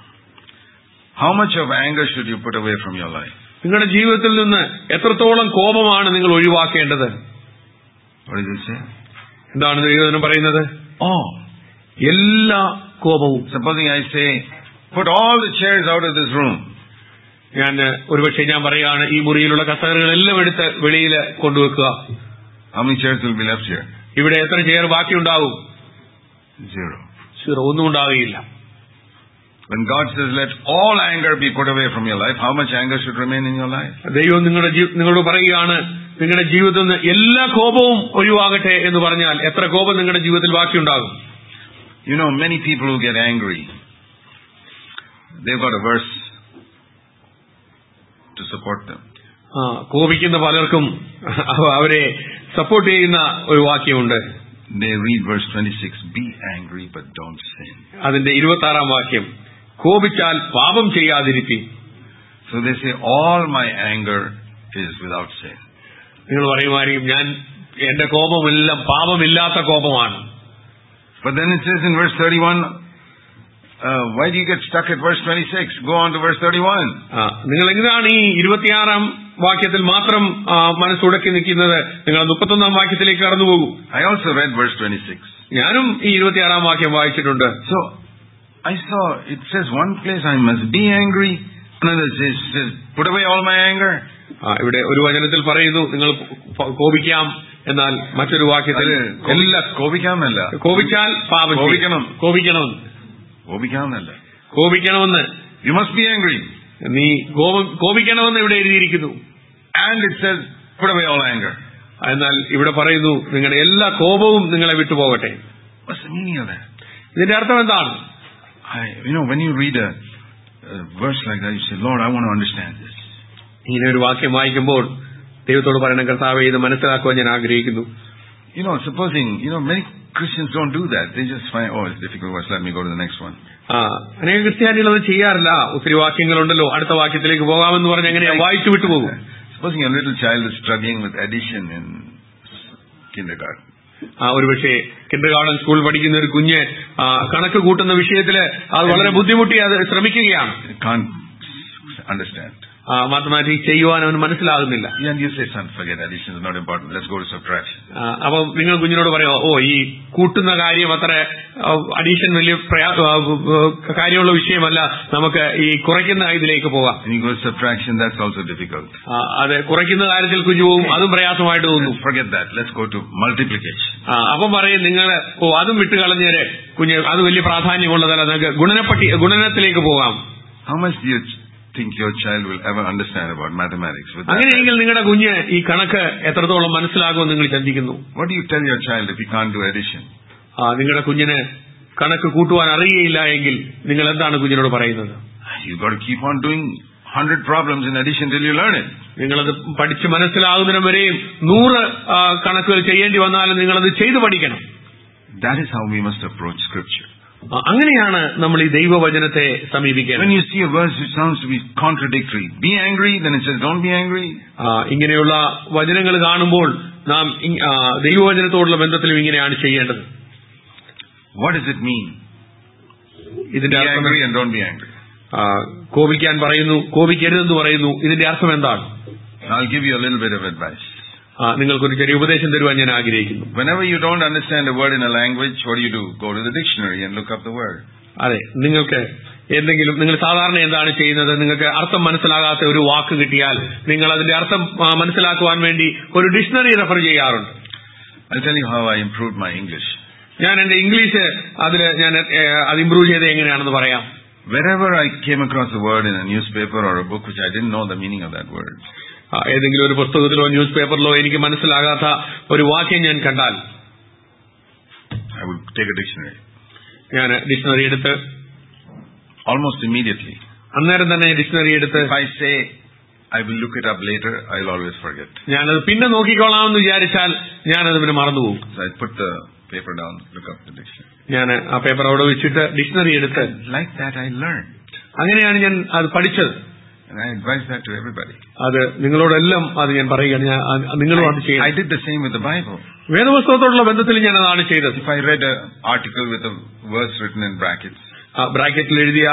How much of anger should you put away from your life? നിങ്ങളുടെ ജീവിതത്തിൽ നിന്ന് എത്രത്തോളം കോപമാണ് നിങ്ങൾ ഒഴിവാക്കേണ്ടത്? What does it say? എന്താണ് ദൈവവചനം പറയുന്നത്? Oh, എല്ലാ കോപവും. Supposing I say, put all the chairs out of this room. ഞാൻ ഒരുപക്ഷെ ഞാൻ പറയുകയാണ്, ഈ മുറിയിലുള്ള കസേരകളെല്ലാം എടുത്ത് വെളിയിൽ കൊണ്ടുവെക്കുക. How many chairs will be left here? ഇവിടെ എത്ര ചെയർ ബാക്കിയുണ്ടാവും? Zero. സീറോ, ഒന്നും ഉണ്ടാവുകയില്ല. When God says, let all anger be put away from your life, how much anger should remain in your life? ദൈവം നിങ്ങളുടെ നിങ്ങളോട് പറയുകയാണ്, നിങ്ങളുടെ ജീവിതത്തിൽ നിന്ന് എല്ലാ കോപവും ഒഴിവാകട്ടെ എന്ന് പറഞ്ഞാൽ എത്ര കോപം നിങ്ങളുടെ ജീവിതത്തിൽ ബാക്കിയുണ്ടാകും? You know, many people who get angry, they've got a verse to support them. ആ കോപിക്കുന്ന പലർക്കും അവരെ സപ്പോർട്ട് ചെയ്യുന്ന ഒരു വാക്യമുണ്ട്. They read verse twenty-six, be angry but don't sin. അതിന്റെ ഇരുപത്താറാം വാക്യം, കോപിച്ചാൽ പാപം ചെയ്യാതിരിപ്പി. So they say, all my anger is without sin. നിങ്ങൾ പറയുമായിരിക്കും, ഞാൻ എന്റെ കോപമെല്ലാം പാപമില്ലാത്ത കോപമാണ്. But then it says in verse thirty-one, uh, why do you get stuck at verse twenty-six? Go on to verse thirty-one. നിങ്ങൾ എങ്ങനെയാണ് ഈ ഇരുപത്തിയാറാം വാക്യത്തിൽ മാത്രം മനസ്സുടക്കി നിൽക്കുന്നത്? നിങ്ങൾ മുപ്പത്തൊന്നാം വാക്യത്തിലേക്ക് കടന്നു പോകും. I also read verse twenty-six. ഞാനും ഈ ഇരുപത്തിയാറാം വാക്യം വായിച്ചിട്ടുണ്ട്. So I saw it says one place I must be angry, another says, says put away all my anger. ഇവിടെ ഒരു വചനത്തിൽ പറയുന്നു നിങ്ങൾ കോപിക്കാം, എന്നാൽ മറ്റൊരു വാക്യത്തിൽ എല്ലാ കോപിക്കാമെന്നല്ല, കോപിച്ചാൽ പാപം കോപിക്കണം കോപിക്കണം കോപിക്കാമെന്നല്ല കോപിക്കണമെന്ന്. You must be angry. നീ കോപിക്കണമെന്ന് ഇവിടെ എഴുതിയിരിക്കുന്നു. And it says put away all anger. എന്നാൽ ഇവിടെ പറയുന്നു നിങ്ങളുടെ എല്ലാ കോപവും നിങ്ങളെ വിട്ടുപോകട്ടെ. What's the meaning of that? ഇതിന്റെ അർത്ഥം എന്താണ്? I, you know, when you read a, a verse like that, you say, Lord, I want to understand this. ഇങ്ങനെ ഒരു വാക്യം വായിക്കുമ്പോൾ ദൈവത്തോട് പറയണം, കർത്താവേ, ഇത് മനസ്സിലാക്കുവാൻ ഞാൻ ആഗ്രഹിക്കുന്നു. You know, supposing, you know, many Christians don't do that. They just find, oh, it's difficult verse, let me go to the next one. ആ അനേക ക്രിസ്ത്യാനികൾ അത് ചെയ്യാറില്ല. ഒത്തിരി വാക്യങ്ങളുണ്ടല്ലോ, അടുത്ത വാക്യത്തിലേക്ക് പോകാമെന്ന് പറഞ്ഞ് എങ്ങനെയാ വായിച്ചു വിട്ടുപോകും. Supposing a little child is struggling with addition in kindergarten. ആ ഒരുപക്ഷെ കിൻഡർ ഗാർഡൻ സ്കൂൾ പഠിക്കുന്ന ഒരു കുഞ്ഞ് കണക്ക് കൂട്ടുന്ന വിഷയത്തില് അത് വളരെ ബുദ്ധിമുട്ടി അത് ശ്രമിക്കുകയാണ്. Can't understand. മാത്തമാറ്റിക്സ് ചെയ്യുവാൻ അവന് മനസ്സിലാകുന്നില്ല. And you say, son, forget addition is not important. Let's go to subtraction. അപ്പം നിങ്ങൾ കുഞ്ഞിനോട് പറയോ, ഓ ഈ കൂട്ടുന്ന കാര്യം അത്ര അഡീഷൻ വലിയ കാര്യമുള്ള വിഷയമല്ല, നമുക്ക് ഈ കുറയ്ക്കുന്ന ഇതിലേക്ക് പോകാം. And you go to subtraction, that's also difficult. അതെ, കുറയ്ക്കുന്ന കാര്യത്തിൽ കുഞ്ഞു പോകും, അതും പ്രയാസമായിട്ട് തോന്നുന്നു. Forget that. Let's go to multiplication. അപ്പം പറയും നിങ്ങൾ, ഓ അതും വിട്ടുകളഞ്ഞേരെ കുഞ്ഞ്, അത് വലിയ പ്രാധാന്യമുള്ളതല്ല, നിങ്ങൾക്ക് ഗുണനപ്പട്ടി ഗുണനത്തിലേക്ക് പോകാം. How much do you think your child will ever understand about mathematics? അങ്ങനെയെങ്കിൽ നിങ്ങളുടെ കുഞ്ഞ് ഈ കണക്ക് എത്രത്തോളം മനസ്സിലാകുമെന്ന് നിങ്ങൾ ചിന്തിക്കുന്നു? What do you tell your child if he can't do addition? ആ നിങ്ങളുടെ കുഞ്ഞിന് കണക്ക് കൂട്ടുവാൻ അറിയുകയില്ല എങ്കിൽ നിങ്ങൾ എന്താണ് കുഞ്ഞിനോട് പറയുന്നത്? You got to keep on doing one hundred problems in addition till you learn it. നിങ്ങളത് പഠിച്ച് മനസ്സിലാകുന്നതിനും വരെയും നൂറ് കണക്കുകൾ ചെയ്യേണ്ടി വന്നാലും നിങ്ങളത് ചെയ്തു പഠിക്കണം. That is how we must approach scripture. അങ്ങനെയാണ് നമ്മൾ ഈ ദൈവവചനത്തെ സമീപിക്കേണ്ടത്. When you see a verse which sounds to be contradictory, be angry, then it says don't be angry. ഇങ്ങനെയുള്ള വചനങ്ങൾ കാണുമ്പോൾ നാം ദൈവവചനത്തോടുള്ള ബന്ധത്തിലും ഇങ്ങനെയാണ് ചെയ്യേണ്ടത്. What does it mean? ഇതിന്റെ be angry and don't be angry. കോപിക്കാൻ പറയുന്നു, കോപിക്കരുതെന്ന് പറയുന്നു. ഇതിന്റെ അർത്ഥം എന്താണ്? I'll give you a little bit of advice. നിങ്ങൾക്കൊരു ചെറിയ ഉപദേശം തരുവാൻ ഞാൻ ആഗ്രഹിക്കുന്നു. Whenever you don't understand a word in a language, what do you do? Go to the dictionary and look up the word. അതെ, നിങ്ങൾക്ക് എന്തെങ്കിലും നിങ്ങൾ സാധാരണ എന്താണ് ചെയ്യുന്നത്? നിങ്ങൾക്ക് അർത്ഥം മനസ്സിലാകാത്ത ഒരു വാക്ക് കിട്ടിയാൽ നിങ്ങൾ അതിന്റെ അർത്ഥം മനസ്സിലാക്കുവാൻ വേണ്ടി ഒരു ഡിക്ഷണറി റെഫർ ചെയ്യാറുണ്ട്. I'll tell you how I improved my English. ഞാൻ എന്റെ ഇംഗ്ലീഷ് അതിൽ ഞാൻ അത് ഇംപ്രൂവ് ചെയ്ത് എങ്ങനെയാണെന്ന് പറയാം. Wherever I came across a word in a newspaper or a book which I didn't know the meaning of that word, ഏതെങ്കിലും ഒരു പുസ്തകത്തിലോ ന്യൂസ് പേപ്പറിലോ എനിക്ക് മനസ്സിലാകാത്ത ഒരു വാക്യം ഞാൻ കണ്ടാൽ I would take a dictionary. ഞാൻ ഡിക്ഷണറി എടുത്ത് almost immediately. അന്നേരം തന്നെ ഡിക്ഷണറി എടുത്ത് If I say I will look it up later, I'll always forget. ഞാനത് പിന്നെ നോക്കിക്കോളാമെന്ന് വിചാരിച്ചാൽ ഞാനത് പിന്നെ മറന്നുപോകും. So I put the paper down, look up the dictionary. ഞാൻ ആ പേപ്പർ അവിടെ വെച്ചിട്ട് ഡിക്ഷണറി എടുത്ത് like that I learned. അങ്ങനെയാണ് ഞാൻ അത് പഠിച്ചത്. And I advise that to everybody. അത് നിങ്ങളോടെല്ലാം അത് ഞാൻ പറയുകയാണ്. നിങ്ങളും അത് ചെയ്യണം. I did the same with the Bible. വേദപുസ്തകത്തോടുള്ള ബന്ധത്തിൽ ഞാൻ അതാണ് ചെയ്തത്. If I read an article with a verse written in brackets, ബ്രാക്കറ്റിൽ എഴുതിയ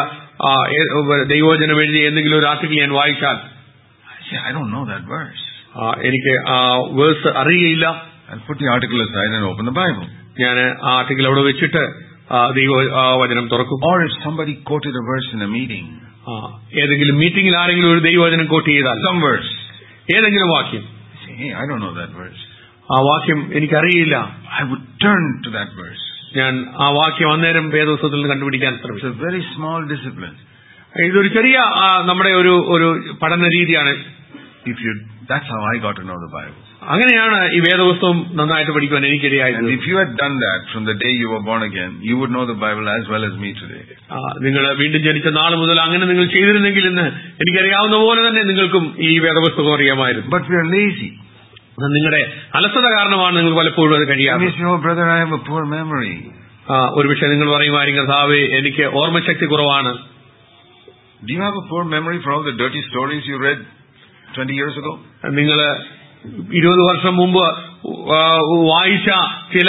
ദൈവവചനം എഴുതിയ എന്തെങ്കിലും ഒരു ആർട്ടിക്കിൾ ഞാൻ വായിച്ചാൽ I don't know that verse. എനിക്ക് ആ വേഴ്സ് അറിയില്ല. I'll put the article aside and open the Bible. ഞാൻ ആ ആർട്ടിക്കിൾ അവിടെ വെച്ചിട്ട് ദൈവവചനം തുറക്കും. Or if somebody quoted a verse in a meeting, ഏതെങ്കിലും മീറ്റിംഗിൽ ആരെങ്കിലും ഒരു ദൈവവചനം കോട്ട് ചെയ്താൽ some verse, ഏതെങ്കിലും വാക്യം, hey, I don't know that verse. ആ വാക്യം എനിക്കറിയില്ല. I would turn to that verse. ഞാൻ ആ വാക്യം അന്നേരം വേദപുസ്തകത്തിൽ നിന്ന് കണ്ടുപിടിക്കാൻ ശ്രമിച്ചു. It's a very small discipline. ഇതൊരു ചെറിയ നമ്മുടെ ഒരു ഒരു പഠന രീതിയാണ്. If you, that's how I got to know the Bible. അങ്ങനെയാണ് ഈ വേദപുസ്തകം നന്നായിട്ട് പഠിക്കുവാൻ എനിക്കിടയായത്. And if you had done that from the day you were born again, you would know the Bible as well as me today. നിങ്ങൾ വീണ്ടും ജനിച്ച നാൾ മുതൽ അങ്ങനെ നിങ്ങൾ ചെയ്തിരുന്നെങ്കിൽ ഇന്ന് എനിക്കറിയാവുന്ന പോലെ തന്നെ നിങ്ങൾക്കും ഈ വേദപുസ്തകം അറിയാമായിരുന്നു. But we are lazy. നിങ്ങളുടെ അലസത കാരണമാണ് നിങ്ങൾ പലപ്പോഴും അത് കഴിയാതെ. Oh brother, I have a poor memory. ഒരു പക്ഷേ നിങ്ങൾ പറയുമായിരിക്കും, കർത്താവേ എനിക്ക് ഓർമ്മശക്തി കുറവാണ്. Do you have a poor memory for all the dirty stories you read twenty years ago? നിങ്ങൾ ഇരുപത് വർഷം മുമ്പ് വായിച്ച ചില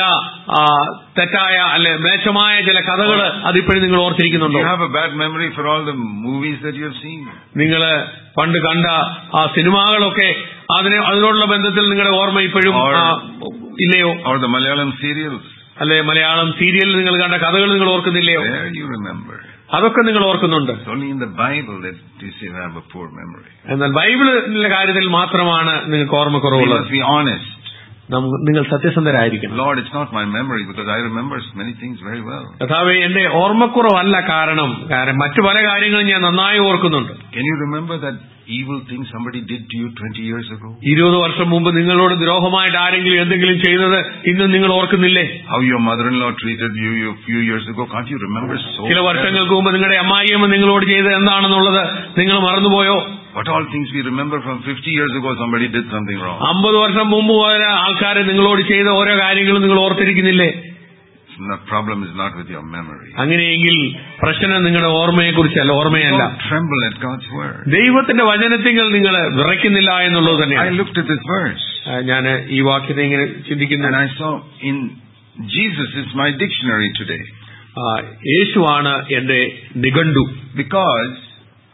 തെറ്റായ അല്ലെ മേശമായ ചില കഥകൾ അതിപ്പോഴും നിങ്ങൾ ഓർത്തിരിക്കുന്നുണ്ടോ? You have a bad memory for all the movies that you have seen. നിങ്ങൾ പണ്ട് കണ്ട ആ സിനിമകളൊക്കെ അതിനെ അതിനോടുള്ള ബന്ധത്തിൽ നിങ്ങളുടെ ഓർമ്മ ഇപ്പോഴും ഇല്ലയോ? Or the Malayalam serials. അല്ലെ മലയാളം സീരിയലിൽ നിങ്ങൾ കണ്ട കഥകൾ നിങ്ങൾ ഓർക്കുന്നില്ലയോ? There you remember. അതൊക്കെ നിങ്ങൾ ഓർക്കുന്നുണ്ട്. Only in the Bible that you see you have a poor memory. എന്നാൽ ബൈബിളിന്റെ കാര്യത്തിൽ മാത്രമാണ് നിങ്ങൾക്ക് ഓർമ്മ കുറവുള്ളത്. You must be honest. നിങ്ങൾ സത്യസന്ധരായിരിക്കണം. Lord, it's not my memory because I remember many things very well. കർത്താവേ, എന്റെ ഓർമ്മക്കുറവല്ല കാരണം കാരണം മറ്റു പല കാര്യങ്ങളും ഞാൻ നന്നായി ഓർക്കുന്നുണ്ട്. Can you remember that evil thing somebody did to you twenty years ago? ഇരുപത് വർഷം മുമ്പ് നിങ്ങളോട് ദ്രോഹമായിട്ട് ആരെങ്കിലും എന്തെങ്കിലും ചെയ്തത് ഇന്നും നിങ്ങൾ ഓർക്കുന്നില്ലേ? How your mother-in-law treated you a few years ago, can't you remember so? ചില വർഷങ്ങൾക്ക് മുമ്പ് നിങ്ങളുടെ അമ്മായിയമ്മ നിങ്ങളോട് ചെയ്തത് എന്താണെന്നുള്ളത് നിങ്ങൾ മറന്നുപോയോ? What all things we remember from fifty years ago somebody did something wrong. അമ്പത് വർഷം മുമ്പ് പോയ ആൾക്കാരെ നിങ്ങളോട് ചെയ്ത ഓരോ കാര്യങ്ങളും നിങ്ങൾ ഓർത്തിരിക്കുന്നില്ലേ? The problem is not with your memory. അങ്ങനെയെങ്കിൽ പ്രശ്നം നിങ്ങളുടെ ഓർമ്മയെ കുറിച്ചല്ല, ഓർമ്മയല്ല. Tremble at God's word. ദൈവത്തിന്റെ വചനത്തിൽ നിങ്ങൾ വിറയ്ക്കുന്നില്ല എന്നുള്ളത് തന്നെയാണ്. I looked at this verse. ഞാൻ ഈ വാക്യത്തെ ഇങ്ങനെ ചിന്തിക്കുന്നു. And I saw in Jesus is my dictionary today. യേശുവാണ് എന്റെ നിഘണ്ടു. Because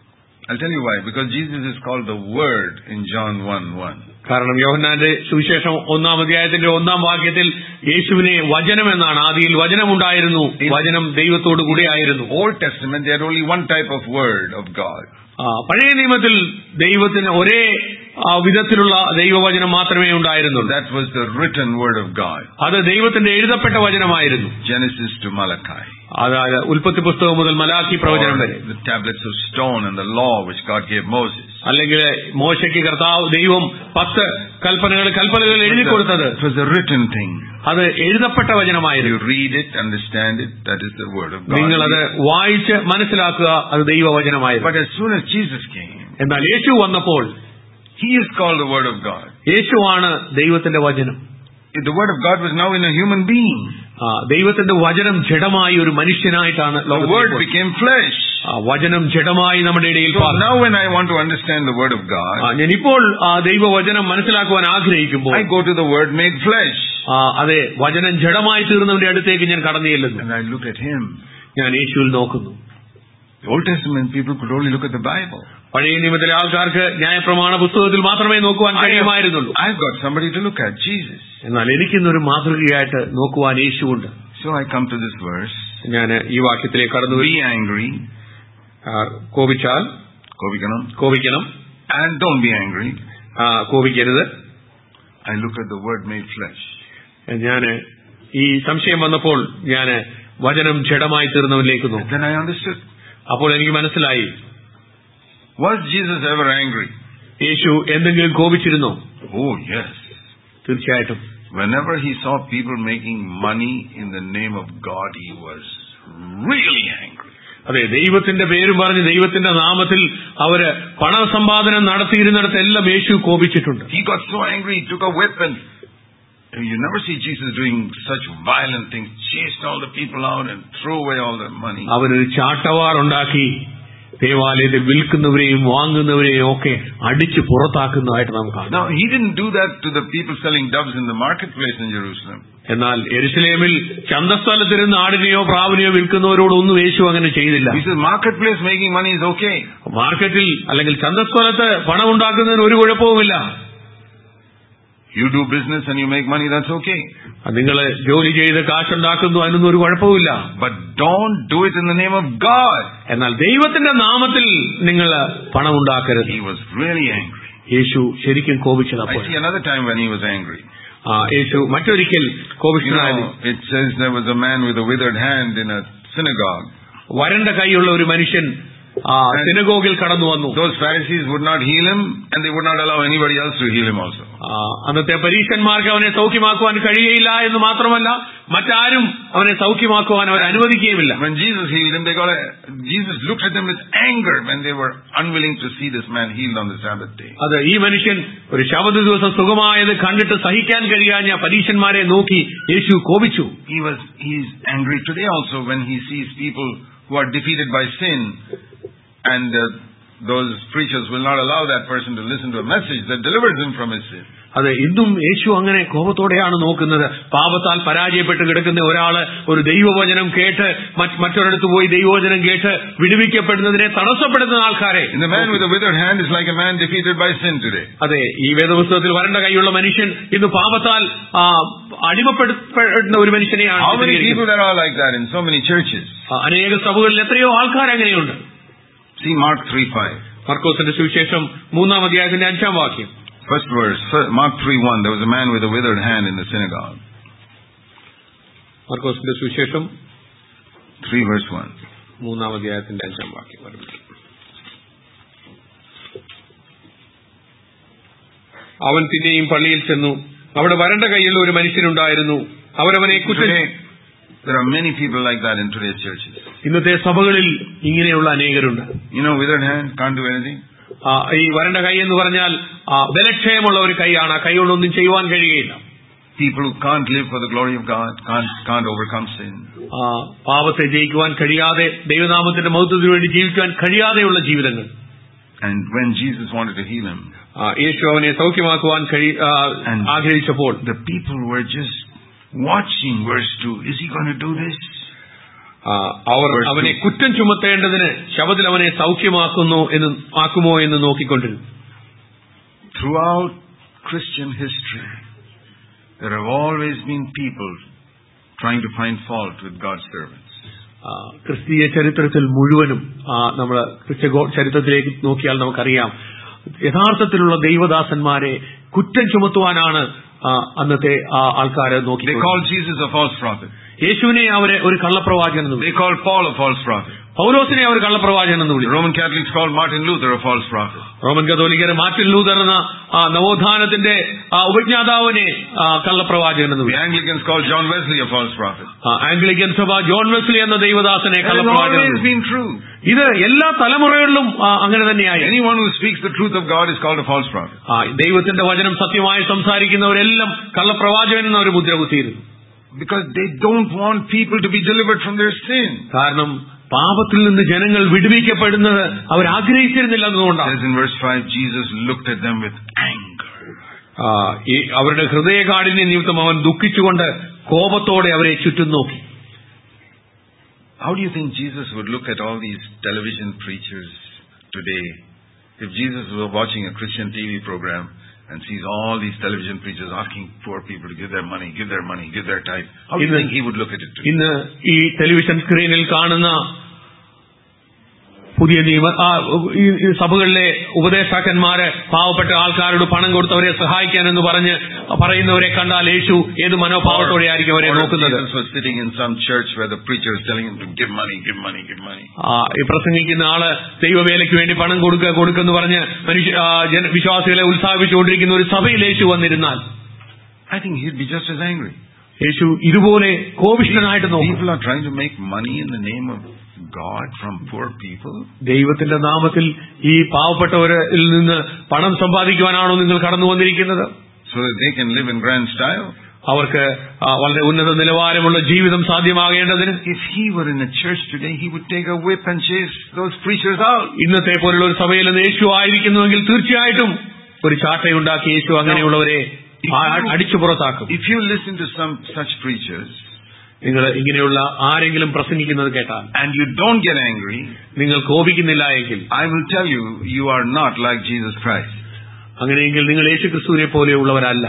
I'll tell you why. Because Jesus is called the Word in John one one. കാരണം യോഹന്നാന്റെ സുവിശേഷം ഒന്നാം അധ്യായത്തിന്റെ ഒന്നാം വാക്യത്തിൽ യേശുവിനെ വചനം എന്നാണ്. ആദിയിൽ വചനമുണ്ടായിരുന്നു, വചനം ദൈവത്തോടു കൂടെയായിരുന്നു. Old Testament, they had only one type of word of God. പഴയ നിയമത്തിൽ ദൈവത്തിന് ഒരേ വിധത്തിലുള്ള ദൈവവചനം മാത്രമേ ഉണ്ടായിരുന്നുള്ളൂ. That was the written word of God. അത് ദൈവത്തിന്റെ എഴുതപ്പെട്ട വചനമായിരുന്നു. Genesis to Malachi. അതായത് ഉൽപ്പത്തി പുസ്തകം മുതൽ മലാക്കി പ്രവചനം വരെ. The tablets of stone and the law which God gave Moses. അല്ലെങ്കിൽ മോശയ്ക്ക് കർത്താവ് ദൈവം പത്ത് കൽപ്പനകൾ കൽപ്പനകൾ എഴുതി കൊടുത്തത്. It was a written thing. അത് എഴുതപ്പെട്ട വചനമായിരുന്നു. You read it, understand it, that is the word of God. നിങ്ങൾ അത് വായിച്ച് മനസ്സിലാക്കുക, അത് ദൈവവചനമായിരുന്നു. But as soon as Jesus came, എന്നാൽ യേശു വന്നപ്പോൾ He is called the Word of God. യേശുവാണ് ദൈവത്തിന്റെ വചനം. The Word of God was now in a human being. ദൈവത്തിന്റെ വചനം ജഡമായി ഒരു മനുഷ്യനായിട്ടാണ്. The Word became flesh. വചനം ജഡമായി നമ്മുടെ ഇടയിൽ. So now when I want to understand the Word of God, ഞാൻ ഇപ്പോൾ ദൈവവചനം മനസ്സിലാക്കുവാൻ ആഗ്രഹിക്കുമ്പോൾ I go to the Word made flesh. അതെ, വചനം ജഡമായി തീർന്നവന്റെ അടുത്തേക്ക് ഞാൻ കടന്നു ചെല്ലുന്നു. And I look at Him. ഞാൻ യേശുവിൽ നോക്കുന്നു. The Old Testament people could only look at the Bible. പഴയ നിയമത്തിലെ ആൾക്കാർക്ക് ന്യായപ്രമാണ പുസ്തകത്തിൽ മാത്രമേ നോക്കുവാൻ കഴിയുമായിരുന്നുള്ളൂ. I've got somebody to look at, Jesus. എന്നാൽ എനിക്കിന്നൊരു മാതൃകയായിട്ട് നോക്കുവാൻ യേശുവുണ്ട്. So I come to this verse. ഞാൻ ഈ വാക്യത്തിലേക്ക് കടന്നു. Be angry. കോപിച്ചാൽ കോപിക്കണം. കോപിക്കണം. And don't be angry. കോപിക്കരുത്. I look at the word made flesh. ഞാൻ ഈ സംശയം വന്നപ്പോൾ ഞാൻ വചനം ജഡമായി തീർന്നവനിലേക്ക് നോക്കി. Then I understood. അപ്പോൾ എനിക്ക് മനസ്സിലായി. Was Jesus ever angry? യേശു എന്തെങ്കിലും കോപിച്ചിരുന്നോ? Oh yes. തീർച്ചയായിട്ടും. Whenever he saw people making money in the name of God, he was really angry. അതെ, ദൈവത്തിന്റെ പേരും പറഞ്ഞ് ദൈവത്തിന്റെ നാമത്തിൽ അവര് പണസമ്പാദനം നടത്തിയിരുന്നിടത്തെല്ലാം യേശു കോപിച്ചിട്ടുണ്ട്. He got so angry, he took a weapon. You never see Jesus doing such violent things, chased all the people out and threw away all their money. അവനൊരു ചാട്ടവാർ ഉണ്ടാക്കി ദേവാലയത്തിൽ വിൽക്കുന്നവരെയും വാങ്ങുന്നവരെയും ഒക്കെ അടിച്ചു പുറത്താക്കുന്നതായിട്ട് നമുക്ക് കാണാം. Now he didn't do that to the people selling doves in the marketplace in Jerusalem. എന്നാൽ യെരുശലേമിൽ ചന്തസ്ഥലത്തിരുന്ന് ആടിനെയോ പ്രാവിനെയോ വിൽക്കുന്നവരോടൊന്നും യേശു അങ്ങനെ ചെയ്തില്ല. He says marketplace making money is okay. മാർക്കറ്റിൽ അല്ലെങ്കിൽ ചന്തസ്ഥലത്ത് പണം ഉണ്ടാക്കുന്നതിന് ഒരു കുഴപ്പവുമില്ല. You do business and you make money, that's okay. നിങ്ങൾ ജോലി ചെയ്ത് കാശുണ്ടാക്കുന്നു, അതിനൊന്നും ഒരു കുഴപ്പമില്ല. But don't do it in the name of God. എന്നാൽ ദൈവത്തിന്റെ നാമത്തിൽ നിങ്ങൾ പണം ഉണ്ടാക്കരുത്. He was really angry. യേശു ശരിക്കും കോപിച്ചതപ്പോൾ. I see another time when he was angry. യേശു മറ്റൊരിക്കൽ കോപിച്ചതായി. It says there was a man with a withered hand in a synagogue. വരണ്ട കൈയുള്ള ഒരു മനുഷ്യൻ സിനഗോഗിൽ കടന്നു വന്നു. Those Pharisees would not heal him and they would not allow anybody else to heal him also. അന്നത്തെ പരീശന്മാർക്ക് അവനെ സൗഖ്യമാക്കുവാൻ കഴിയുകയില്ല എന്ന് മാത്രമല്ല, മറ്റാരും അവനെ സൗഖ്യമാക്കുവാൻ അവർ അനുവദിക്കുകയുമില്ല. When Jesus healed him, they got a, Jesus looked at them with anger when they were unwilling to see this man healed on the Sabbath day. അത് ഈ മനുഷ്യൻ ഒരു ശബത്ത് ദിവസം സുഖമായത് കണ്ടിട്ട് സഹിക്കാൻ കഴിയാഞ്ഞ പരീശന്മാരെ നോക്കി യേശു കോപിച്ചു. He was he is angry today also when he sees people who are defeated by sin. And uh, those preachers will not allow that person to listen to a message that delivers him from his sin. അതെ, ഇന്നും യേശു അങ്ങനെ കോപത്തോടെയാണ് നോക്കുന്നത്. പാപത്താൽ പരാജയപ്പെട്ട് കിടക്കുന്ന ഒരാള് ഒരു ദൈവവചനം കേട്ട് മറ്റൊരിടത്ത് പോയി ദൈവവചനം കേട്ട് വിടുവിക്കപ്പെടുന്നതിനെ തടസ്സപ്പെടുത്തുന്ന ആൾക്കാരെ. The man with a withered hand is like a man defeated by sin today. അതെ, ഈ വേദപുസ്തകത്തിൽ വരണ്ട കൈയുള്ള മനുഷ്യൻ ഇന്ന് പാപത്താൽ അടിമപ്പെടുന്ന ഒരു മനുഷ്യനെയാണ്. How many people there are like that in so many churches? അനേക സഭകളിൽ എത്രയോ ആൾക്കാർ അങ്ങനെയുണ്ട്. See Mark three five. മർക്കോസിന്റെ സുവിശേഷം മൂന്നാം അധ്യായത്തിന്റെ അഞ്ചാം വാക്യം. First verse, Mark three one. There was a man with a withered hand in the synagogue. മർക്കോസിന്റെ സുവിശേഷം three verse one. മൂന്നാം അധ്യായത്തിന്റെ അഞ്ചാം വാക്യം. അവൻ പിന്നെയും പള്ളിയിൽ ചെന്നു. അവിടെ വരണ്ട കൈയുള്ള ഒരു മനുഷ്യനുണ്ടായിരുന്നു. അവരവനെ കുറ്റം. There are many people like that in today's churches. ഇന്നത്തെ സഭകളിൽ ഇങ്ങനെയുള്ള അനേകരുണ്ട്. You know, withered hand can't do anything. ഈ വരണ്ട കൈ എന്ന് പറഞ്ഞാൽ ബലക്ഷയമുള്ള ഒരു കൈയാണ്. ആ കൈ കൊണ്ടൊന്നും ചെയ്യുവാൻ കഴിയുകയില്ല. People who can't live for the glory of God, can't can't overcome sin. പാപത്തെ ജയിക്കുവാൻ കഴിയാതെ, ദൈവനാമത്തിന്റെ മഹത്വത്തിനു വേണ്ടി ജീവിക്കുവാൻ കഴിയാതെയുള്ള ജീവിതങ്ങൾ. And when Jesus wanted to heal him, യേശു അവനെ സൗഖ്യമാക്കുവാൻ ആഗ്രഹിച്ചപ്പോൾ the people were just watching verse two. Is he going to do this? അവർ അവനെ കുറ്റം ചുമത്തേണ്ടതിന് ശബത്തിൽ അവനെ സൗഖ്യമാക്കുന്നു എന്ന് ആക്കുമോ എന്ന് നോക്കിക്കൊണ്ടിരുന്നു. Throughout Christian history, there have always been people trying to find fault with God's servants. ക്രിസ്തീയ ചരിത്രത്തിൽ മുഴുവനും നമ്മൾ ക്രിസ്ത്യ ചരിത്രത്തിലേക്ക് നോക്കിയാൽ നമുക്കറിയാം, യഥാർത്ഥത്തിലുള്ള ദൈവദാസന്മാരെ കുറ്റം ചുമത്തുവാനാണ് അന്നത്തെ ആൾക്കാരെ നോക്കി. They called Jesus a false prophet. യേശുവിനെ അവരെ ഒരു കള്ളപ്രവാചകൻ എന്ന് വിളിച്ചു. They called Paul a false prophet. പൗലോസിനെ അവർ കള്ളപ്രവാചകൻ എന്ന് വിളിച്ചു. Roman Catholics called Martin Luther a false prophet. Roman കത്തോലിക്കർ മാർട്ടിൻ ലൂതർ എന്ന നവോത്ഥാനത്തിന്റെ ഉപജ്ഞാതാവിനെ കള്ളപ്രവാചകൻ എന്ന് വിളിച്ചു. The Anglicans called John Wesley a false prophet. Anglican സഭ ജോൺ വെസ്ലി എന്ന ദൈവദാസനെ കള്ളപ്രവാചകൻ. It has always been true. ഇത് എല്ലാ തലമുറകളിലും അങ്ങനെ തന്നെയായി. Anyone who speaks the truth of God is called a false prophet. ദൈവത്തിന്റെ വചനം സത്യമായി സംസാരിക്കുന്നവരെല്ലാം കള്ളപ്രവാചകൻ എന്ന ഒരു മുദ്ര കുത്തിയിരുന്നു. Because they don't want people to be delivered from their sin. കാരണം പാപത്തിൽ നിന്ന് ജനങ്ങൾ വിടുവിക്കപ്പെടുന്നത് അവർ ആഗ്രഹിച്ചിരുന്നില്ല എന്നതുകൊണ്ടാണ്. As in verse five, Jesus looked at them with anger. അവരുടെ ഹൃദയകാഠിന്യ നിമിത്തം അവൻ ദുഃഖിച്ചുകൊണ്ട് കോപത്തോടെ അവരെ ചുറ്റും നോക്കി. How do you think Jesus would look at all these television preachers today? If Jesus were watching a Christian T V program and sees all these television preachers asking poor people to give their money, give their money, give their tithe, how do you think he would look at it today? ഇന്ന് ഈ ടെലിവിഷൻ സ്ക്രീനിൽ കാണുന്ന പുതിയ നിയമ സഭകളിലെ ഉപദേഷ്ടാക്കന്മാര് പാവപ്പെട്ട ആൾക്കാരോട് പണം കൊടുത്തവരെ സഹായിക്കാൻ എന്ന് പറഞ്ഞ് പറയുന്നവരെ കണ്ടാൽ യേശു ഏത് മനോഭാവത്തോടെ ആയിരിക്കും അവരെ നോക്കുന്നത്. ഈ പ്രസംഗിക്കുന്ന ആള് ദൈവവേലയ്ക്ക് വേണ്ടി പണം കൊടുക്കുക കൊടുക്കെന്ന് പറഞ്ഞ് മനുഷ്യ വിശ്വാസികളെ ഉത്സാഹിപ്പിച്ചുകൊണ്ടിരിക്കുന്ന ഒരു സഭയിൽ യേശു വന്നിരുന്നാൽ I think he'd be just as angry. യേശു ഇതുപോലെ കോപിഷ്ഠനായിട്ട് നോക്കും. People are trying to make money in the name of God from poor people. ദൈവത്തിന്റെ നാമത്തിൽ ഈ പാവപ്പെട്ടവരിൽ നിന്ന് പണം സമ്പാദിക്കുവാനാണോ നിങ്ങൾ കടന്നു വന്നിരിക്കുന്നത്? So that they can live in grand style. അവർക്ക് വളരെ ഉന്നത നിലവാരമുള്ള ജീവിതം സാധ്യമാകേണ്ടതിന്. If he were in a church today, he would take a whip and chase those preachers out. ഇന്നത്തെ പോലുള്ള ഒരു സഭയിൽ യേശു ആയിരിക്കുന്നുവെങ്കിൽ തീർച്ചയായിട്ടും ഒരു ചാട്ടയുണ്ടാക്കി യേശു അങ്ങനെയുള്ളവരെ അടിച്ചു പുറത്താക്കും. If you listen to some such preachers, നിങ്ങൾ ഇങ്ങനെയുള്ള ആരെങ്കിലും പ്രസംഗിക്കുന്നത് കേട്ടാൽ and you don't get angry, നിങ്ങൾ കോപിക്കുന്നില്ല എങ്കിൽ I will tell you, you are not like Jesus Christ. അങ്ങനെയെങ്കിൽ നിങ്ങൾ യേശുക്രിസ്തുവിനെ പോലെയുള്ളവരല്ല.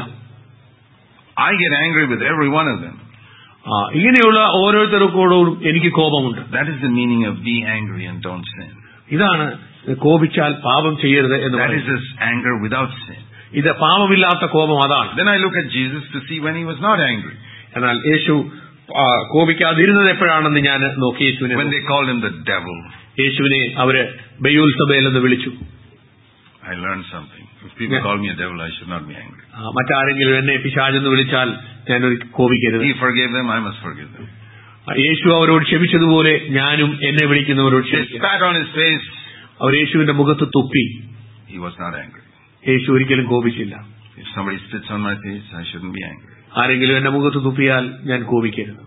I get angry with every one of them. ആ ഇങ്ങനെയുള്ള ഓരോരുത്തർക്കോടും എനിക്ക് കോപമുണ്ട്. That is the meaning of be angry and don't sin. ഇതാണ് കോപിച്ചാൽ പാപം ചെയ്യരുത് എന്ന് പറയുന്നത്. That is this anger without sin. ഇത് പാപമില്ലാത്ത കോപം അതാണ്. Then I look at Jesus to see when he was not angry. എന്നാൽ യേശു കോപിക്കാതിരുന്നത് എപ്പോഴാണെന്ന് ഞാൻ നോക്കി. യേശുവിനെ when they called him the devil, യേശുവിനെ അവര് ബെയൂൽസബേൽ എന്ന് വിളിച്ചു. I learned something. If people call me a devil, I should not be angry. മറ്റാരെങ്കിലും എന്നെ പിശാചെന്ന് വിളിച്ചാൽ ഞാൻ കോപിക്കരുത്. He forgave them, I must forgive them. യേശു അവരോട് ക്ഷമിച്ചതുപോലെ ഞാനും എന്നെ വിളിക്കുന്നവരോട് ക്ഷമിക്കും. Spat on his face. അവർ യേശുവിന്റെ മുഖത്ത് തുപ്പി. He was not angry. യേശു ഒരിക്കലും കോപിച്ചില്ല. If somebody spits on my face, I shouldn't be angry. ആരെങ്കിലും എന്റെ മുഖത്ത് തുപ്പിയാൽ ഞാൻ കോപിക്കരുത്.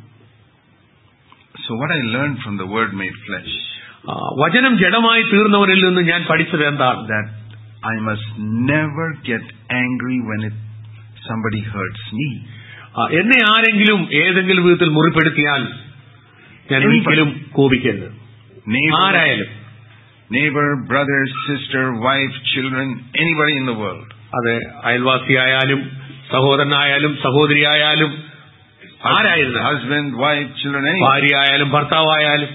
So what I learned from the word made flesh, വചനം ജഡമായി തീർന്നവരിൽ നിന്ന് ഞാൻ പഠിച്ചത് എന്താണ്? That I must never get angry when it somebody hurts me. എന്നെ ആരെങ്കിലും ഏതെങ്കിലും വിധത്തിൽ മുറിപ്പെടുത്തിയാൽ ഞാൻ ഒരിക്കലും കോപിക്കരുത്. ആരായാലും, neighbor, brother, sister, wife, children, anybody in the world. അതെ, അയൽവാസിയായാലും സഹോദരനായാലും സഹോദരിയായാലും ആരായിരുന്നു, husband, wife, children, anybody. ഭാര്യയായാലും ഭർത്താവായാലും,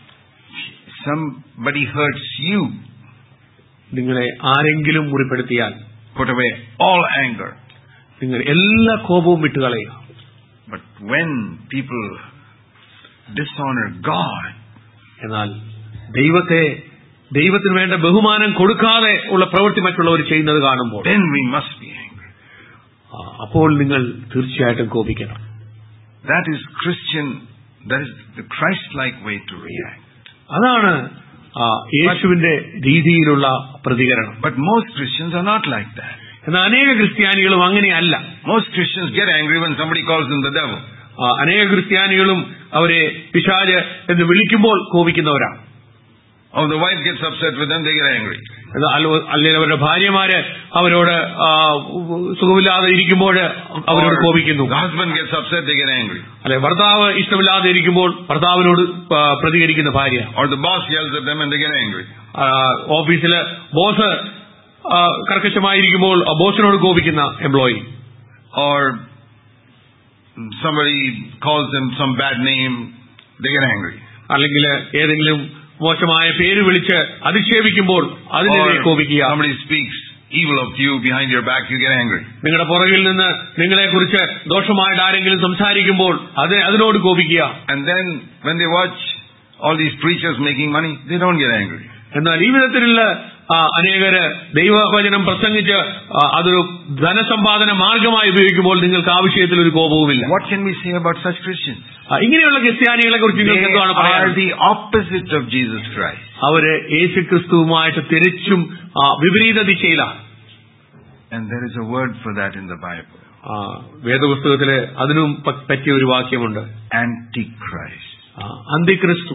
somebody hurts you, നിങ്ങളെ ആരെങ്കിലും മുറിപ്പെടുത്തിയാൽ put away all anger. നിങ്ങൾ എല്ലാ കോപവും വിട്ടുകളയുക. But when people dishonor God, എന്നാൽ ദൈവത്തെ ദൈവത്തിന് വേണ്ട ബഹുമാനം കൊടുക്കാതെ ഉള്ള പ്രവൃത്തി മറ്റുള്ളവർ ചെയ്യുന്നത് കാണുമ്പോൾ then we must be angry. അപ്പോൾ നിങ്ങൾ തീർച്ചയായിട്ടും കോപിക്കണം. That is Christian, that is the Christ-like way to react. അതാണ് യേശുവിന്റെ രീതിയിലുള്ള പ്രതികരണം. But most Christians are not like that. എന്നാൽ അനേക ക്രിസ്ത്യാനികളും അങ്ങനെയല്ല. Most Christians get angry when somebody calls them the devil. അനേക ക്രിസ്ത്യാനികളും അവരെ പിശാച് എന്ന് വിളിക്കുമ്പോൾ കോപിക്കുന്നവരാണ്. Oh, the wife gets upset with them, they get angry. അല്ലെങ്കിൽ അവരുടെ ഭാര്യമാര് അവരോട് സുഖമില്ലാതെ ഇരിക്കുമ്പോൾ അവരോട് കോപിക്കുന്നു. Husband gets upset, they get angry. അല്ലെ, ഭർത്താവ് ഇഷ്ടമില്ലാതെ ഇരിക്കുമ്പോൾ ഭർത്താവിനോട് പ്രതികരിക്കുന്ന ഭാര്യ. Or the boss yells at them and they get angry. ഓഫീസില് ബോസ് കർക്കശമായിരിക്കുമ്പോൾ ബോസിനോട് കോപിക്കുന്ന employee. Or somebody calls them some bad name, they get angry. അല്ലെങ്കിൽ ഏതെങ്കിലും മോശമായ പേര് വിളിച്ച് അധിക്ഷേപിക്കുമ്പോൾ അതിനെതിരെ കോപിക്കുക. Somebody speaks evil of you behind your back, you get angry. നിങ്ങളുടെ പുറകിൽ നിന്ന് നിങ്ങളെ കുറിച്ച് ദോഷമായിട്ട് ആരെങ്കിലും സംസാരിക്കുമ്പോൾ അത് അതിനോട് കോപിക്കുക. And then when they watch all these preachers making money, they don't get angry. എന്നാൽ ഈ വിധത്തിലുള്ള അനേകര് ദൈവവചനം പ്രസംഗിച്ച് അതൊരു ധനസമ്പാദന മാർഗമായി ഉപയോഗിക്കുമ്പോൾ നിങ്ങൾക്ക് ആ വിഷയത്തിൽ ഒരു കോപവുമില്ല. What can we say about such Christians? ഇങ്ങനെയുള്ള ക്രിസ്ത്യാനികളെ കുറിച്ച് നിങ്ങൾക്ക് എന്താണ് പറയാനുള്ളത്? They are the opposite of Jesus Christ. അവര് യേശുക്രിസ്തുവുമായിട്ട് തിരിച്ചും വിപരീത ദിശയിലാണ്. And there is a word for that in the Bible. വേദപുസ്തകത്തില് അതിനും പറ്റിയ ഒരു വാക്യമുണ്ട്. Antichrist. അന്തിക്രിസ്തു.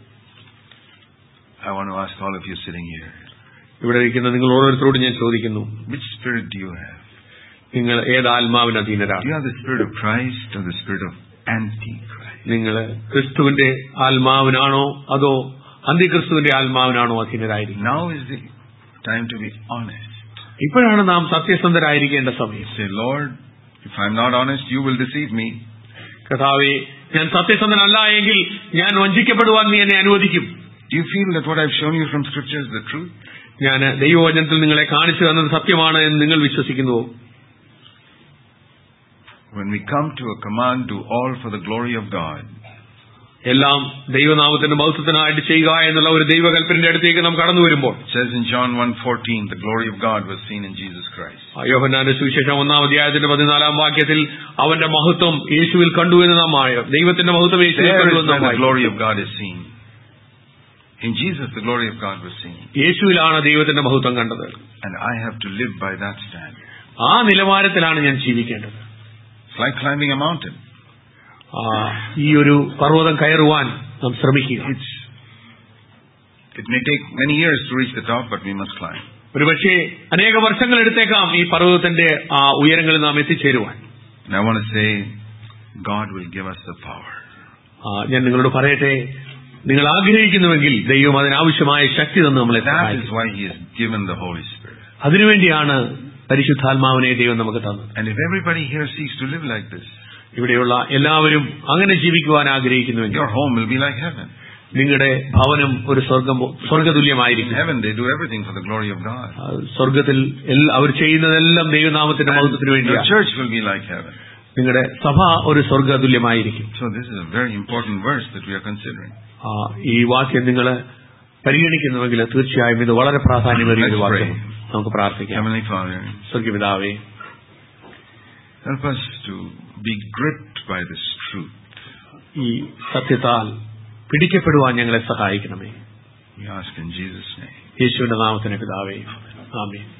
I want to ask all of you sitting here. ഇവിടെ ഇരിക്കുന്ന നിങ്ങൾ ഓരോരുത്തരോടും ഞാൻ ചോദിക്കുന്നു, which spirit do you have? നിങ്ങൾ ഏത് ആത്മാവിന് അധീനരാണ്? Do you have the spirit of Christ or the spirit of Antichrist? നിങ്ങൾ ക്രിസ്തുവിന്റെ ആത്മാവിനാണോ അതോ അന്തിക്രിസ്തുവിന്റെ ആത്മാവിനാണോ അധീനരായിരിക്കും? Now is the time to be honest. ഇപ്പോഴാണ് നാം സത്യസന്ധരായിരിക്കേണ്ട സമയം. Say, Lord, if I'm not honest, you will deceive me. കർത്താവേ, ഞാൻ സത്യസന്ധനല്ല എങ്കിൽ ഞാൻ വഞ്ചിക്കപ്പെടുവാൻ നീ എന്നെ അനുവദിക്കും. Do you feel that what I've shown you from Scripture is the truth? ഞാൻ ദൈവവചനത്തിൽ നിങ്ങളെ കാണിച്ചു തന്നത് സത്യമാണ് എന്ന് നിങ്ങൾ വിശ്വസിക്കുന്നുവോ? When we come to a command, do all for the glory of God. എല്ലാം ദൈവനാമത്തിന്റെ മഹത്വത്തിനായിട്ട് ചെയ്യുക എന്നുള്ള ഒരു ദൈവകൽപ്പനയുടെ അടുത്തേക്ക് നാം കടന്നു വരുമ്പോൾ, says in John one fourteen, the glory of God was seen in Jesus Christ. യോഹന്നാന്റെ സുവിശേഷം ഒന്നാം അധ്യായത്തിന്റെ പതിനാലാം വാക്യത്തിൽ അവന്റെ മഹത്വം യേശുവിൽ കണ്ടു എന്ന് നാം ആയോ ദൈവത്തിന്റെ മഹത്വം യേശുവിൽ കണ്ടു എന്ന് നാം the glory of God is seen. In Jesus the glory of God was seen. യേശുവിലാണ് ദൈവത്തിന്റെ മഹത്വം കണ്ടത്. And I have to live by that standard. ആ നിലവാരത്തിലാണ് ഞാൻ ജീവിക്കേണ്ടത്. It's like climbing a mountain. ഈ ഒരു പർവ്വതം കയറുവാൻ നാം ശ്രമിക്കുക. It may take many years to reach the top, but we must climb. ഒരുപക്ഷേ അനേക വർഷങ്ങൾ എടുത്തേക്കാം ഈ പർവ്വതത്തിന്റെ ആ ഉയരങ്ങളിൽ നാം എത്തിച്ചേരുവാൻ. And I want to say, God will give us the power. ഞാൻ നിങ്ങളോട് പറയട്ടെ, നിങ്ങൾ ആഗ്രഹിക്കുന്നുവെങ്കിൽ ദൈവം അതിനാവശ്യമായ ശക്തി തന്ന് നമ്മളെ That is why He has given the Holy Spirit. അതിനുവേണ്ടിയാണ് പരിശുദ്ധാത്മാവിനെ ദൈവം നമുക്ക് തന്നത്. And if everybody here seeks to live like this, ഇവിടെയുള്ള എല്ലാവരും അങ്ങനെ ജീവിക്കുവാൻ ആഗ്രഹിക്കുന്നുവെങ്കിൽ, your home will be like heaven. നിങ്ങളുടെ ഭവനം ഒരു സ്വർഗ്ഗം സ്വർഗ്ഗതുല്യമായിരിക്കും. In heaven they do everything for the glory of God. സ്വർഗ്ഗത്തിൽ അവർ ചെയ്യുന്നതെല്ലാം ദൈവനാമത്തിന്റെ മഹത്വത്തിന് വേണ്ടിയാണ്. Your church will be like heaven. നിങ്ങളുടെ സഭ ഒരു സ്വർഗ്ഗതുല്യമായിരിക്കും. So this is a very important verse that we are considering. ഈ വാക്യം നിങ്ങൾ പരിഗണിക്കുന്നുവെങ്കിൽ തീർച്ചയായും ഇത് വളരെ പ്രാധാന്യമേറിയ ഒരു വാക്യം. നമുക്ക് പ്രാർത്ഥിക്കാം. Heavenly Father, സ്വർഗ്ഗപിതാവേ, help us to be gripped by this truth. ഈ സത്യത്താൽ പിടിക്കപ്പെടുവാൻ ഞങ്ങളെ സഹായിക്കണമേ. We ask in Jesus' name. യേശുവിന്റെ നാമത്തിൽ പിതാവേ, ആമേൻ.